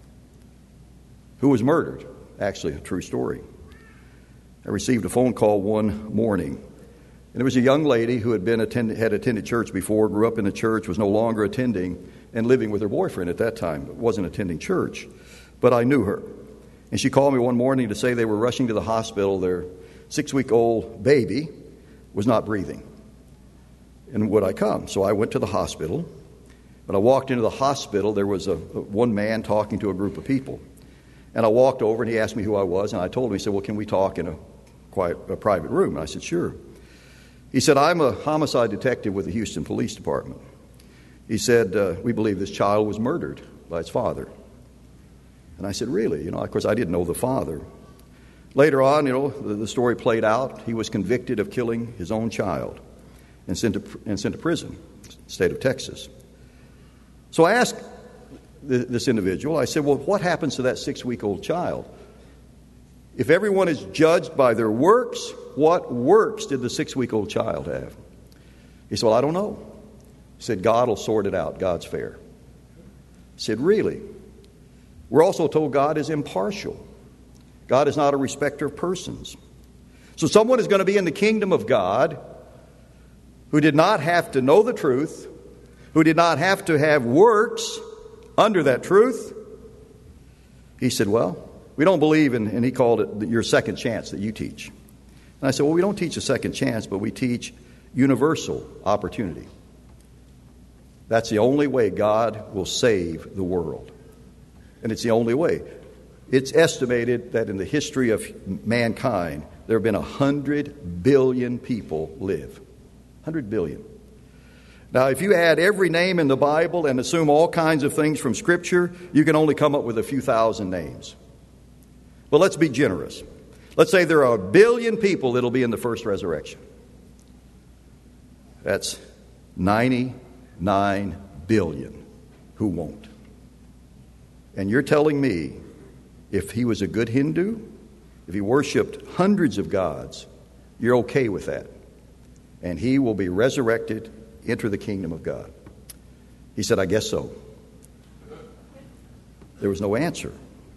who was murdered. Actually, a true story. I received a phone call one morning. And it was a young lady who had been attend- had attended church before, grew up in the church, was no longer attending, and living with her boyfriend at that time. Wasn't attending church, but I knew her. And she called me one morning to say they were rushing to the hospital. Their six-week-old baby was not breathing. And would I come? So I went to the hospital. When I walked into the hospital, there was a, a one man talking to a group of people. And I walked over, and he asked me who I was, and I told him. He said, well, can we talk in a quiet, a private room? And I said, sure. He said, I'm a homicide detective with the Houston Police Department. He said, uh, we believe this child was murdered by its father. And I said, really? You know, of course, I didn't know the father. Later on, you know, the, the story played out. He was convicted of killing his own child and sent to, and sent to prison, state of Texas. So I asked th- this individual, I said, well, what happens to that six-week-old child? If everyone is judged by their works, what works did the six-week-old child have? He said, well, I don't know. He said, God will sort it out. God's fair. I said, really? We're also told God is impartial. God is not a respecter of persons. So someone is going to be in the kingdom of God who did not have to know the truth, who did not have to have works under that truth. He said, well, we don't believe in, and he called it your second chance that you teach. And I said, well, we don't teach a second chance, but we teach universal opportunity. That's the only way God will save the world. And it's the only way. It's estimated that in the history of mankind, there have been a hundred billion people live. Hundred billion. Now, if you add every name in the Bible and assume all kinds of things from Scripture, you can only come up with a few thousand names. But let's be generous. Let's say there are a billion people that will be in the first resurrection. That's ninety-nine billion who won't. And you're telling me if he was a good Hindu, if he worshipped hundreds of gods, you're okay with that. And he will be resurrected, enter the kingdom of God. He said, I guess so. There was no answer.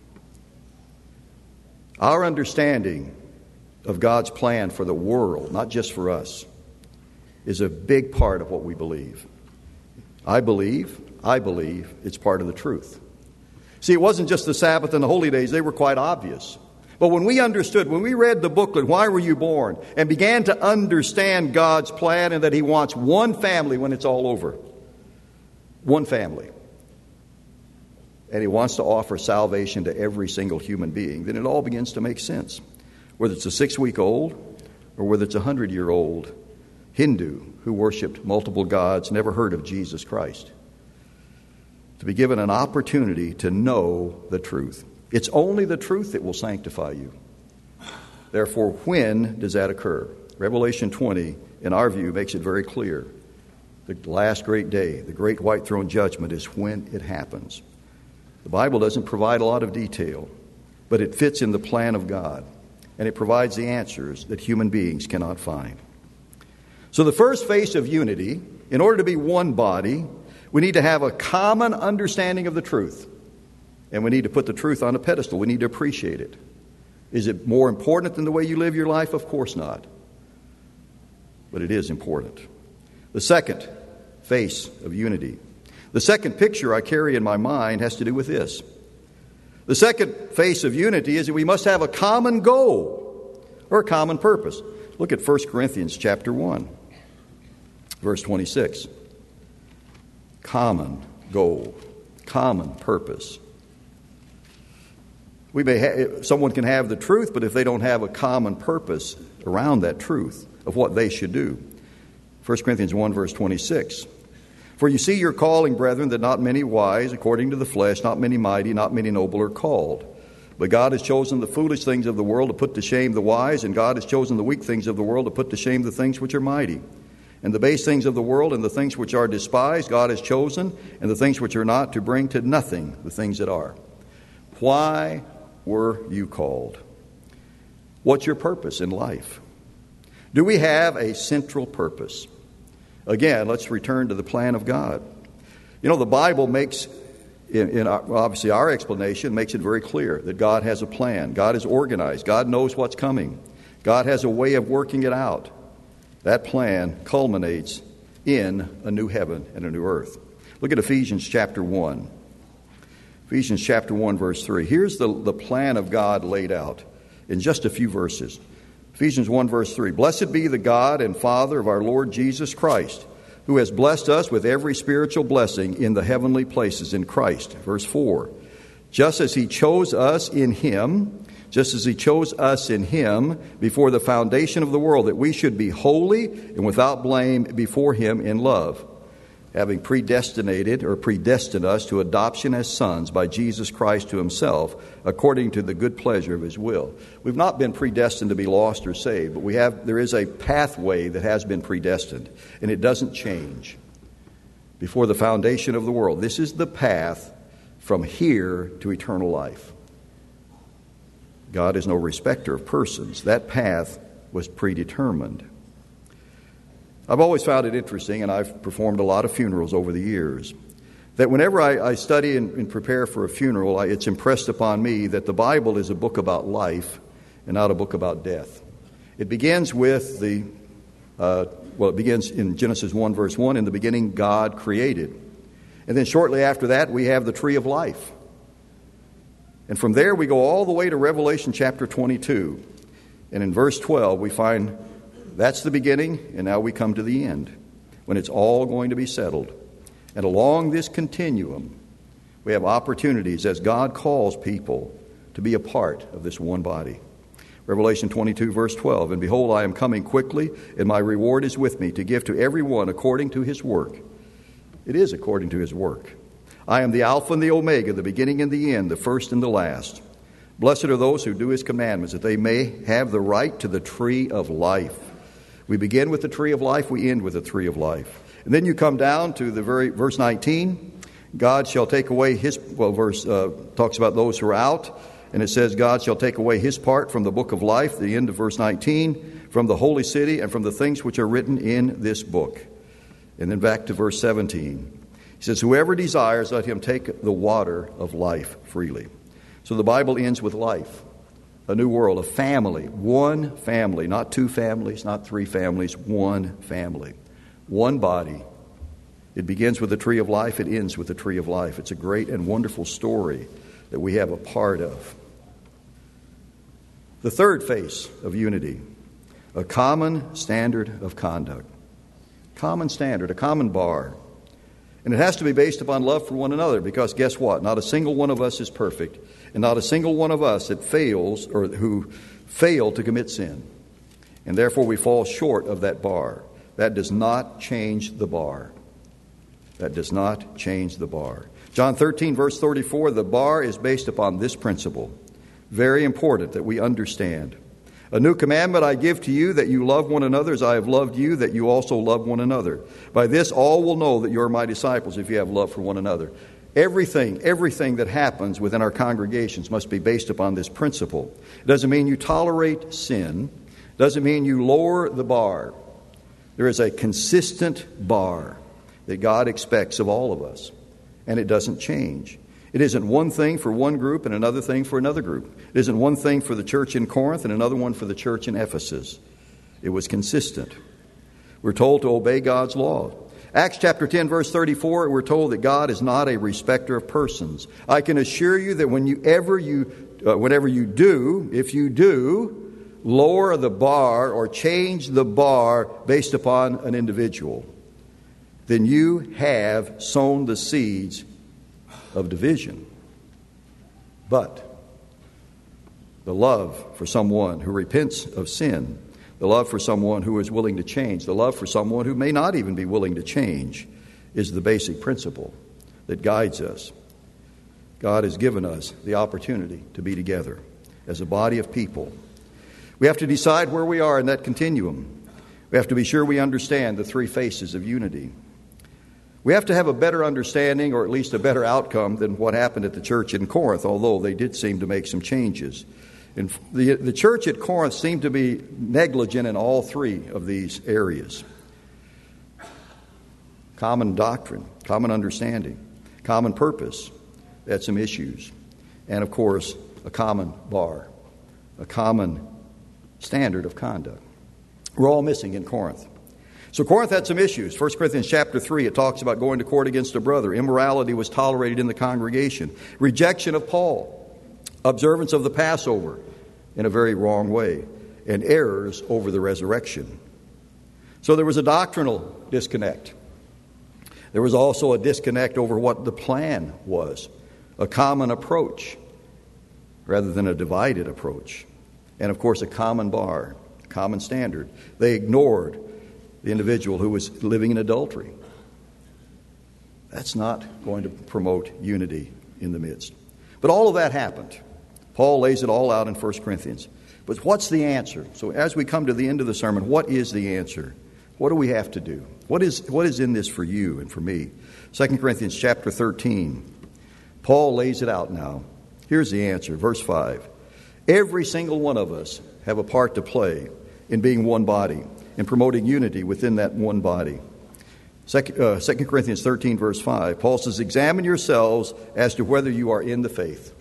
Our understanding of God's plan for the world, not just for us, is a big part of what we believe. I believe, I believe it's part of the truth. See, it wasn't just the Sabbath and the holy days. They were quite obvious. But when we understood, when we read the booklet, Why Were You Born? And began to understand God's plan and that He wants one family when it's all over. One family. And He wants to offer salvation to every single human being. Then it all begins to make sense. Whether it's a six-week-old or whether it's a hundred-year-old Hindu who worshipped multiple gods, never heard of Jesus Christ. To be given an opportunity to know the truth. It's only the truth that will sanctify you. Therefore, when does that occur? Revelation twenty, in our view, makes it very clear. The last great day, the great white throne judgment, is when it happens. The Bible doesn't provide a lot of detail, but it fits in the plan of God, and it provides the answers that human beings cannot find. So the first phase of unity, in order to be one body, we need to have a common understanding of the truth. And we need to put the truth on a pedestal. We need to appreciate it. Is it more important than the way you live your life? Of course not. But it is important. The second face of unity. The second picture I carry in my mind has to do with this. The second face of unity is that we must have a common goal or a common purpose. Look at First Corinthians chapter one, verse twenty-six. Common goal, common purpose. We may ha- someone can have the truth, but if they don't have a common purpose around that truth of what they should do. First Corinthians one, verse twenty-six. For you see your calling, brethren, that not many wise, according to the flesh, not many mighty, not many noble are called. But God has chosen the foolish things of the world to put to shame the wise, and God has chosen the weak things of the world to put to shame the things which are mighty. And the base things of the world and the things which are despised, God has chosen, and the things which are not, to bring to nothing the things that are. Why were you called? What's your purpose in life? Do we have a central purpose? Again, let's return to the plan of God. You know, the Bible makes, in, in our, well, obviously our explanation, makes it very clear that God has a plan. God is organized. God knows what's coming. God has a way of working it out. That plan culminates in a new heaven and a new earth. Look at Ephesians chapter one. Ephesians chapter one, verse three. Here's the, the plan of God laid out in just a few verses. Ephesians one, verse three. Blessed be the God and Father of our Lord Jesus Christ, who has blessed us with every spiritual blessing in the heavenly places in Christ. Verse four. Just as He chose us in Him just as he chose us in him before the foundation of the world, that we should be holy and without blame before him in love, having predestinated or predestined us to adoption as sons by Jesus Christ to himself, according to the good pleasure of his will. We've not been predestined to be lost or saved, but we have there is a pathway that has been predestined, and it doesn't change. Before the foundation of the world, this is the path from here to eternal life. God is no respecter of persons. That path was predetermined. I've always found it interesting, and I've performed a lot of funerals over the years, that whenever I, I study and, and prepare for a funeral, I, it's impressed upon me that the Bible is a book about life and not a book about death. It begins with the, uh, well, it begins in Genesis one, verse one, in the beginning God created. And then shortly after that, we have the tree of life. And from there, we go all the way to Revelation chapter twenty-two. And in verse twelve, we find that's the beginning, and now we come to the end, when it's all going to be settled. And along this continuum, we have opportunities as God calls people to be a part of this one body. Revelation twenty-two, verse twelve, and behold, I am coming quickly, and my reward is with me, to give to every one according to his work. It is according to his work. I am the Alpha and the Omega, the beginning and the end, the first and the last. Blessed are those who do his commandments, that they may have the right to the tree of life. We begin with the tree of life, we end with the tree of life. And then you come down to the very verse nineteen. God shall take away his, well, verse uh, talks about those who are out. And it says, God shall take away his part from the book of life, the end of verse nineteen, from the holy city and from the things which are written in this book. And then back to verse seventeen. He says, whoever desires, let him take the water of life freely. So the Bible ends with life, a new world, a family, one family, not two families, not three families, one family, one body. It begins with the tree of life, it ends with the tree of life. It's a great and wonderful story that we have a part of. The third face of unity, a common standard of conduct. Common standard, a common bar. And it has to be based upon love for one another, because guess what? Not a single one of us is perfect, and not a single one of us that fails or who fail to commit sin. And therefore we fall short of that bar. That does not change the bar. That does not change the bar. John thirteen, verse thirty-four, the bar is based upon this principle. Very important that we understand. A new commandment I give to you, that you love one another as I have loved you, that you also love one another. By this all will know that you are my disciples, if you have love for one another. Everything, everything that happens within our congregations must be based upon this principle. It doesn't mean you tolerate sin. It doesn't mean you lower the bar. There is a consistent bar that God expects of all of us, and it doesn't change. It isn't one thing for one group and another thing for another group. It isn't one thing for the church in Corinth and another one for the church in Ephesus. It was consistent. We're told to obey God's law. Acts chapter ten, verse thirty-four, we're told that God is not a respecter of persons. I can assure you that when you ever you, uh, whenever you do, if you do, lower the bar or change the bar based upon an individual, then you have sown the seeds of division. But the love for someone who repents of sin, the love for someone who is willing to change, the love for someone who may not even be willing to change, is the basic principle that guides us. God has given us the opportunity to be together as a body of people. We have to decide where we are in that continuum. We have to be sure we understand the three faces of unity. We have to have a better understanding, or at least a better outcome, than what happened at the church in Corinth, although they did seem to make some changes. And the, the church at Corinth seemed to be negligent in all three of these areas. Common doctrine, common understanding, common purpose, they had some issues. And of course, a common bar, a common standard of conduct. We're all missing in Corinth. So Corinth had some issues. First Corinthians chapter three, it talks about going to court against a brother. Immorality was tolerated in the congregation. Rejection of Paul. Observance of the Passover in a very wrong way. And errors over the resurrection. So there was a doctrinal disconnect. There was also a disconnect over what the plan was. A common approach. rather than a divided approach. And, of course, a common bar, common standard. They ignored the individual who was living in adultery. That's not going to promote unity in the midst. But all of that happened. Paul lays it all out in First Corinthians. But what's the answer? So as we come to the end of the sermon, what is the answer? What do we have to do? What is, what is in this for you and for me? Second Corinthians chapter thirteen. Paul lays it out now. Here's the answer. Verse five. Every single one of us have a part to play in being one body, in promoting unity within that one body. Second, uh, Second Corinthians thirteen, verse five, Paul says, examine yourselves as to whether you are in the faith.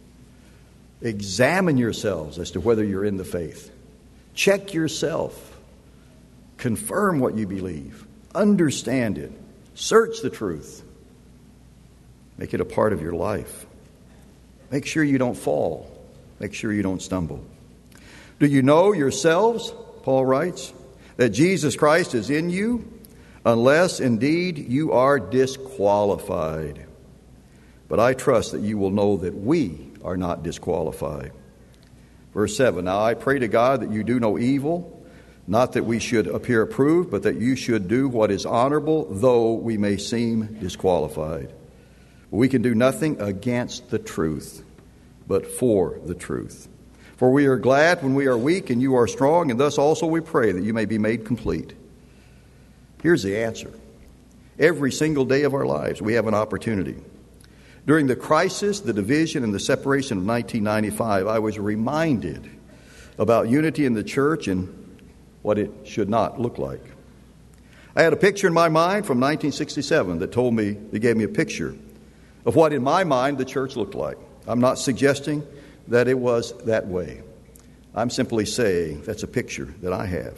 Examine yourselves as to whether you're in the faith. Check yourself. Confirm what you believe. Understand it. Search the truth. Make it a part of your life. Make sure you don't fall. Make sure you don't stumble. Do you know yourselves, Paul writes, that Jesus Christ is in you, unless indeed you are disqualified? But I trust that you will know that we are not disqualified. Verse seven, now I pray to God that you do no evil, not that we should appear approved, but that you should do what is honorable, though we may seem disqualified. We can do nothing against the truth, but for the truth. For we are glad when we are weak and you are strong, and thus also we pray that you may be made complete. Here's the answer. Every single day of our lives, we have an opportunity. During the crisis, the division, and the separation of nineteen ninety-five, I was reminded about unity in the church and what it should not look like. I had a picture in my mind from nineteen sixty-seven that told me, that gave me a picture of what in my mind the church looked like. I'm not suggesting that it was that way. I'm simply saying that's a picture that I have.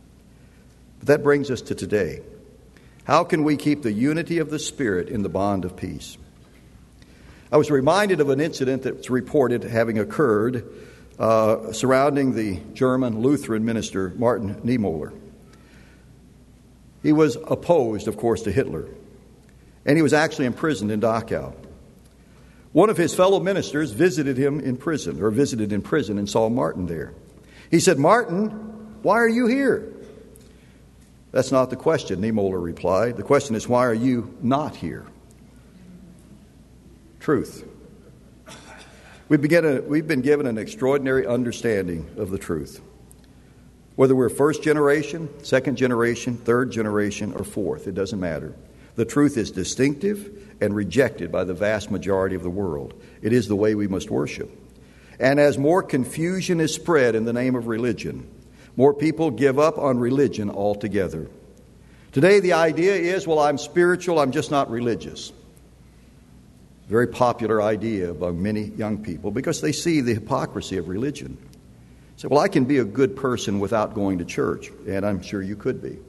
But that brings us to today. How can we keep the unity of the Spirit in the bond of peace? I was reminded of an incident that's reported having occurred uh, surrounding the German Lutheran minister Martin Niemöller. He was opposed, of course, to Hitler, and he was actually imprisoned in Dachau. One of his fellow ministers visited him in prison, or visited in prison, and saw Martin there. He said, "Martin, why are you here?" "That's not the question," Niemöller replied. "The question is, why are you not here?" Truth. We've been, given, we've been given an extraordinary understanding of the truth. Whether we're first generation, second generation, third generation, or fourth, it doesn't matter. The truth is distinctive and rejected by the vast majority of the world. It is the way we must worship. And as more confusion is spread in the name of religion, more people give up on religion altogether. Today the idea is, well, I'm spiritual, I'm just not religious. Very popular idea among many young people because they see the hypocrisy of religion. Say, well, I can be a good person without going to church, and I'm sure you could be.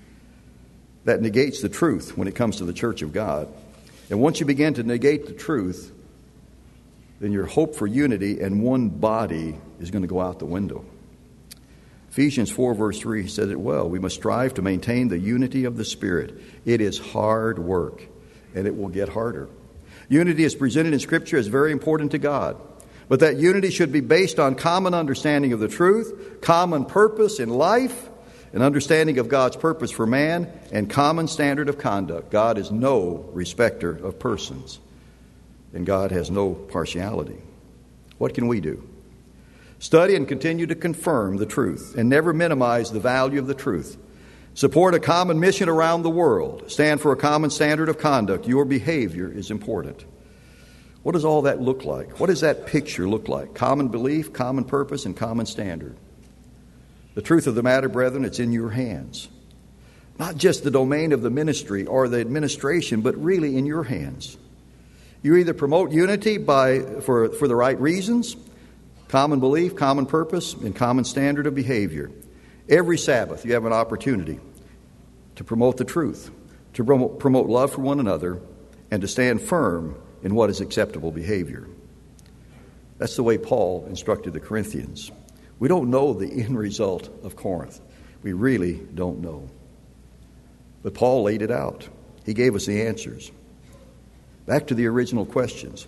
That negates the truth when it comes to the church of God. And once you begin to negate the truth, then your hope for unity and one body is going to go out the window. Ephesians four, verse three says it well. We must strive to maintain the unity of the Spirit. It is hard work, and it will get harder. Unity is presented in Scripture as very important to God. But that unity should be based on common understanding of the truth, common purpose in life, an understanding of God's purpose for man, and common standard of conduct. God is no respecter of persons, and God has no partiality. What can we do? Study and continue to confirm the truth, and never minimize the value of the truth. Support a common mission around the world. Stand for a common standard of conduct. Your behavior is important. What does all that look like? What does that picture look like? Common belief, common purpose, and common standard. The truth of the matter, brethren, it's in your hands. Not just the domain of the ministry or the administration, but really in your hands. You either promote unity by for, for the right reasons, common belief, common purpose, and common standard of behavior. Every Sabbath you have an opportunity to promote the truth, to promote, promote love for one another, and to stand firm in what is acceptable behavior. That's the way Paul instructed the Corinthians. We don't know the end result of Corinth. We really don't know. But Paul laid it out. He gave us the answers. Back to the original questions.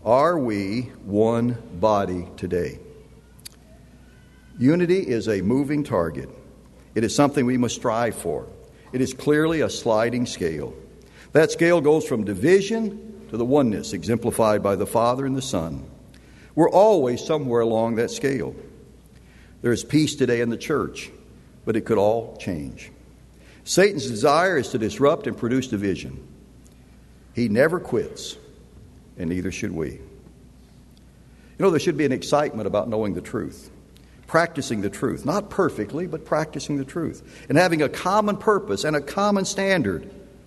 Are we one body today? Unity is a moving target. It is something we must strive for. It is clearly a sliding scale. That scale goes from division to the oneness, exemplified by the Father and the Son. We're always somewhere along that scale. There is peace today in the church, but it could all change. Satan's desire is to disrupt and produce division. He never quits, and neither should we. You know, there should be an excitement about knowing the truth, practicing the truth, not perfectly, but practicing the truth, and having a common purpose and a common standard.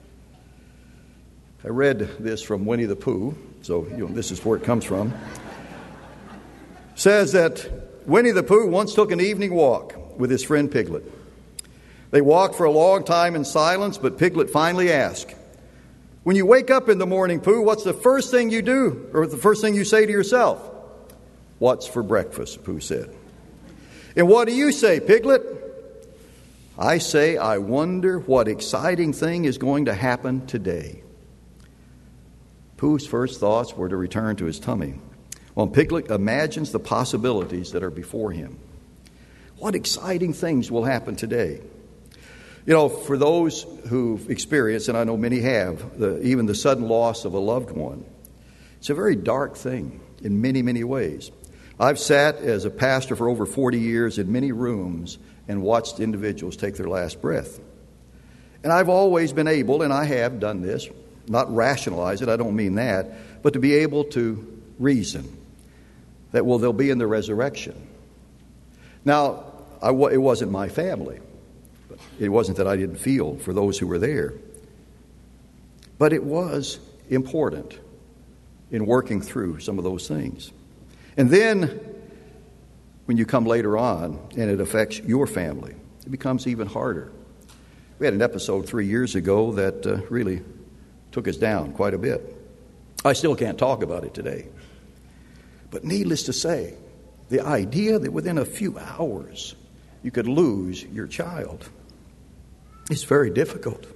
I read this from Winnie the Pooh, so you know, this is where it comes from. It says that Winnie the Pooh once took an evening walk with his friend Piglet. They walked for a long time in silence, but Piglet finally asked, "When you wake up in the morning, Pooh, what's the first thing you do, or the first thing you say to yourself?" "What's for breakfast?" Pooh said. "And what do you say, Piglet?" "I say, I wonder what exciting thing is going to happen today." Pooh's first thoughts were to return to his tummy, while Piglet imagines the possibilities that are before him. What exciting things will happen today? You know, for those who've experienced, and I know many have, the, even the sudden loss of a loved one, it's a very dark thing in many, many ways. I've sat as a pastor for over forty years in many rooms and watched individuals take their last breath. And I've always been able, and I have done this, not rationalize it, I don't mean that, but to be able to reason that, well, they'll be in the resurrection. Now, I, it wasn't my family. It wasn't that I didn't feel for those who were there. But it was important in working through some of those things. And then, when you come later on and it affects your family, it becomes even harder. We had an episode three years ago that uh, really took us down quite a bit. I still can't talk about it today. But needless to say, the idea that within a few hours you could lose your child is very difficult.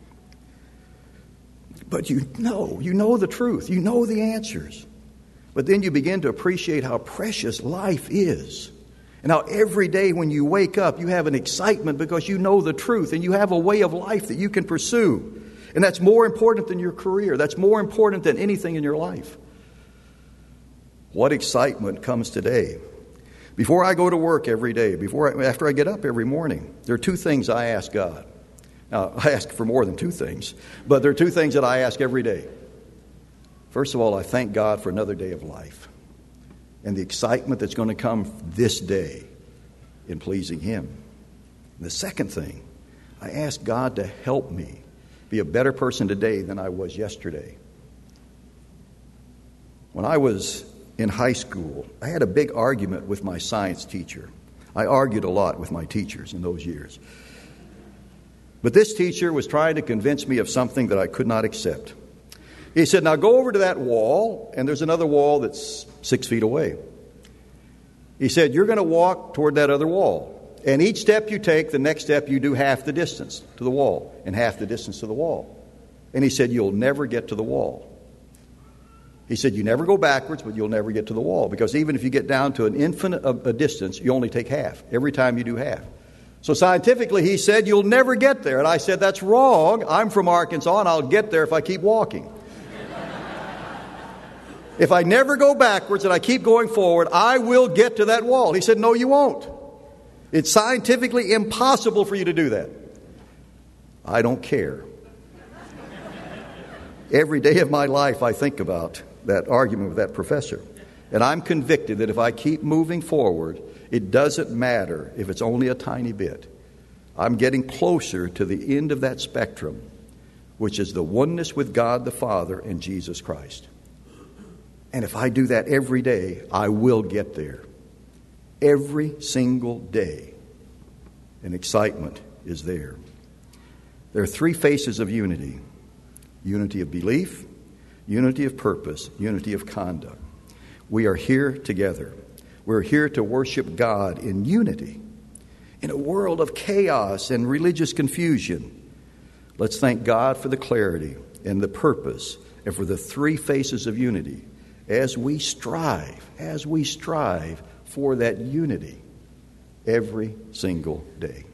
But you know, you know the truth, you know the answers. But then you begin to appreciate how precious life is. And how every day when you wake up, you have an excitement because you know the truth and you have a way of life that you can pursue. And that's more important than your career. That's more important than anything in your life. What excitement comes today? Before I go to work every day, before I, after I get up every morning, there are two things I ask God. Now, I ask for more than two things, but there are two things that I ask every day. First of all, I thank God for another day of life and the excitement that's going to come this day in pleasing Him. And the second thing, I ask God to help me be a better person today than I was yesterday. When I was in high school, I had a big argument with my science teacher. I argued a lot with my teachers in those years. But this teacher was trying to convince me of something that I could not accept. He said, "Now go over to that wall, and there's another wall that's six feet away." He said, "You're going to walk toward that other wall. And each step you take, the next step you do half the distance to the wall and half the distance to the wall." And he said, "You'll never get to the wall." He said, "You never go backwards, but you'll never get to the wall. Because even if you get down to an infinite of a distance, you only take half every time you do half." So scientifically, he said, "You'll never get there." And I said, "That's wrong. I'm from Arkansas, and I'll get there if I keep walking." If I never go backwards and I keep going forward, I will get to that wall. He said, "No, you won't. It's scientifically impossible for you to do that." I don't care. Every day of my life I think about that argument with that professor. And I'm convicted that if I keep moving forward, it doesn't matter if it's only a tiny bit. I'm getting closer to the end of that spectrum, which is the oneness with God the Father and Jesus Christ. And if I do that every day, I will get there. Every single day. And excitement is there. There are three faces of unity. Unity of belief, unity of purpose, unity of conduct. We are here together. We're here to worship God in unity. In a world of chaos and religious confusion, let's thank God for the clarity and the purpose and for the three faces of unity as we strive, as we strive for that unity every single day.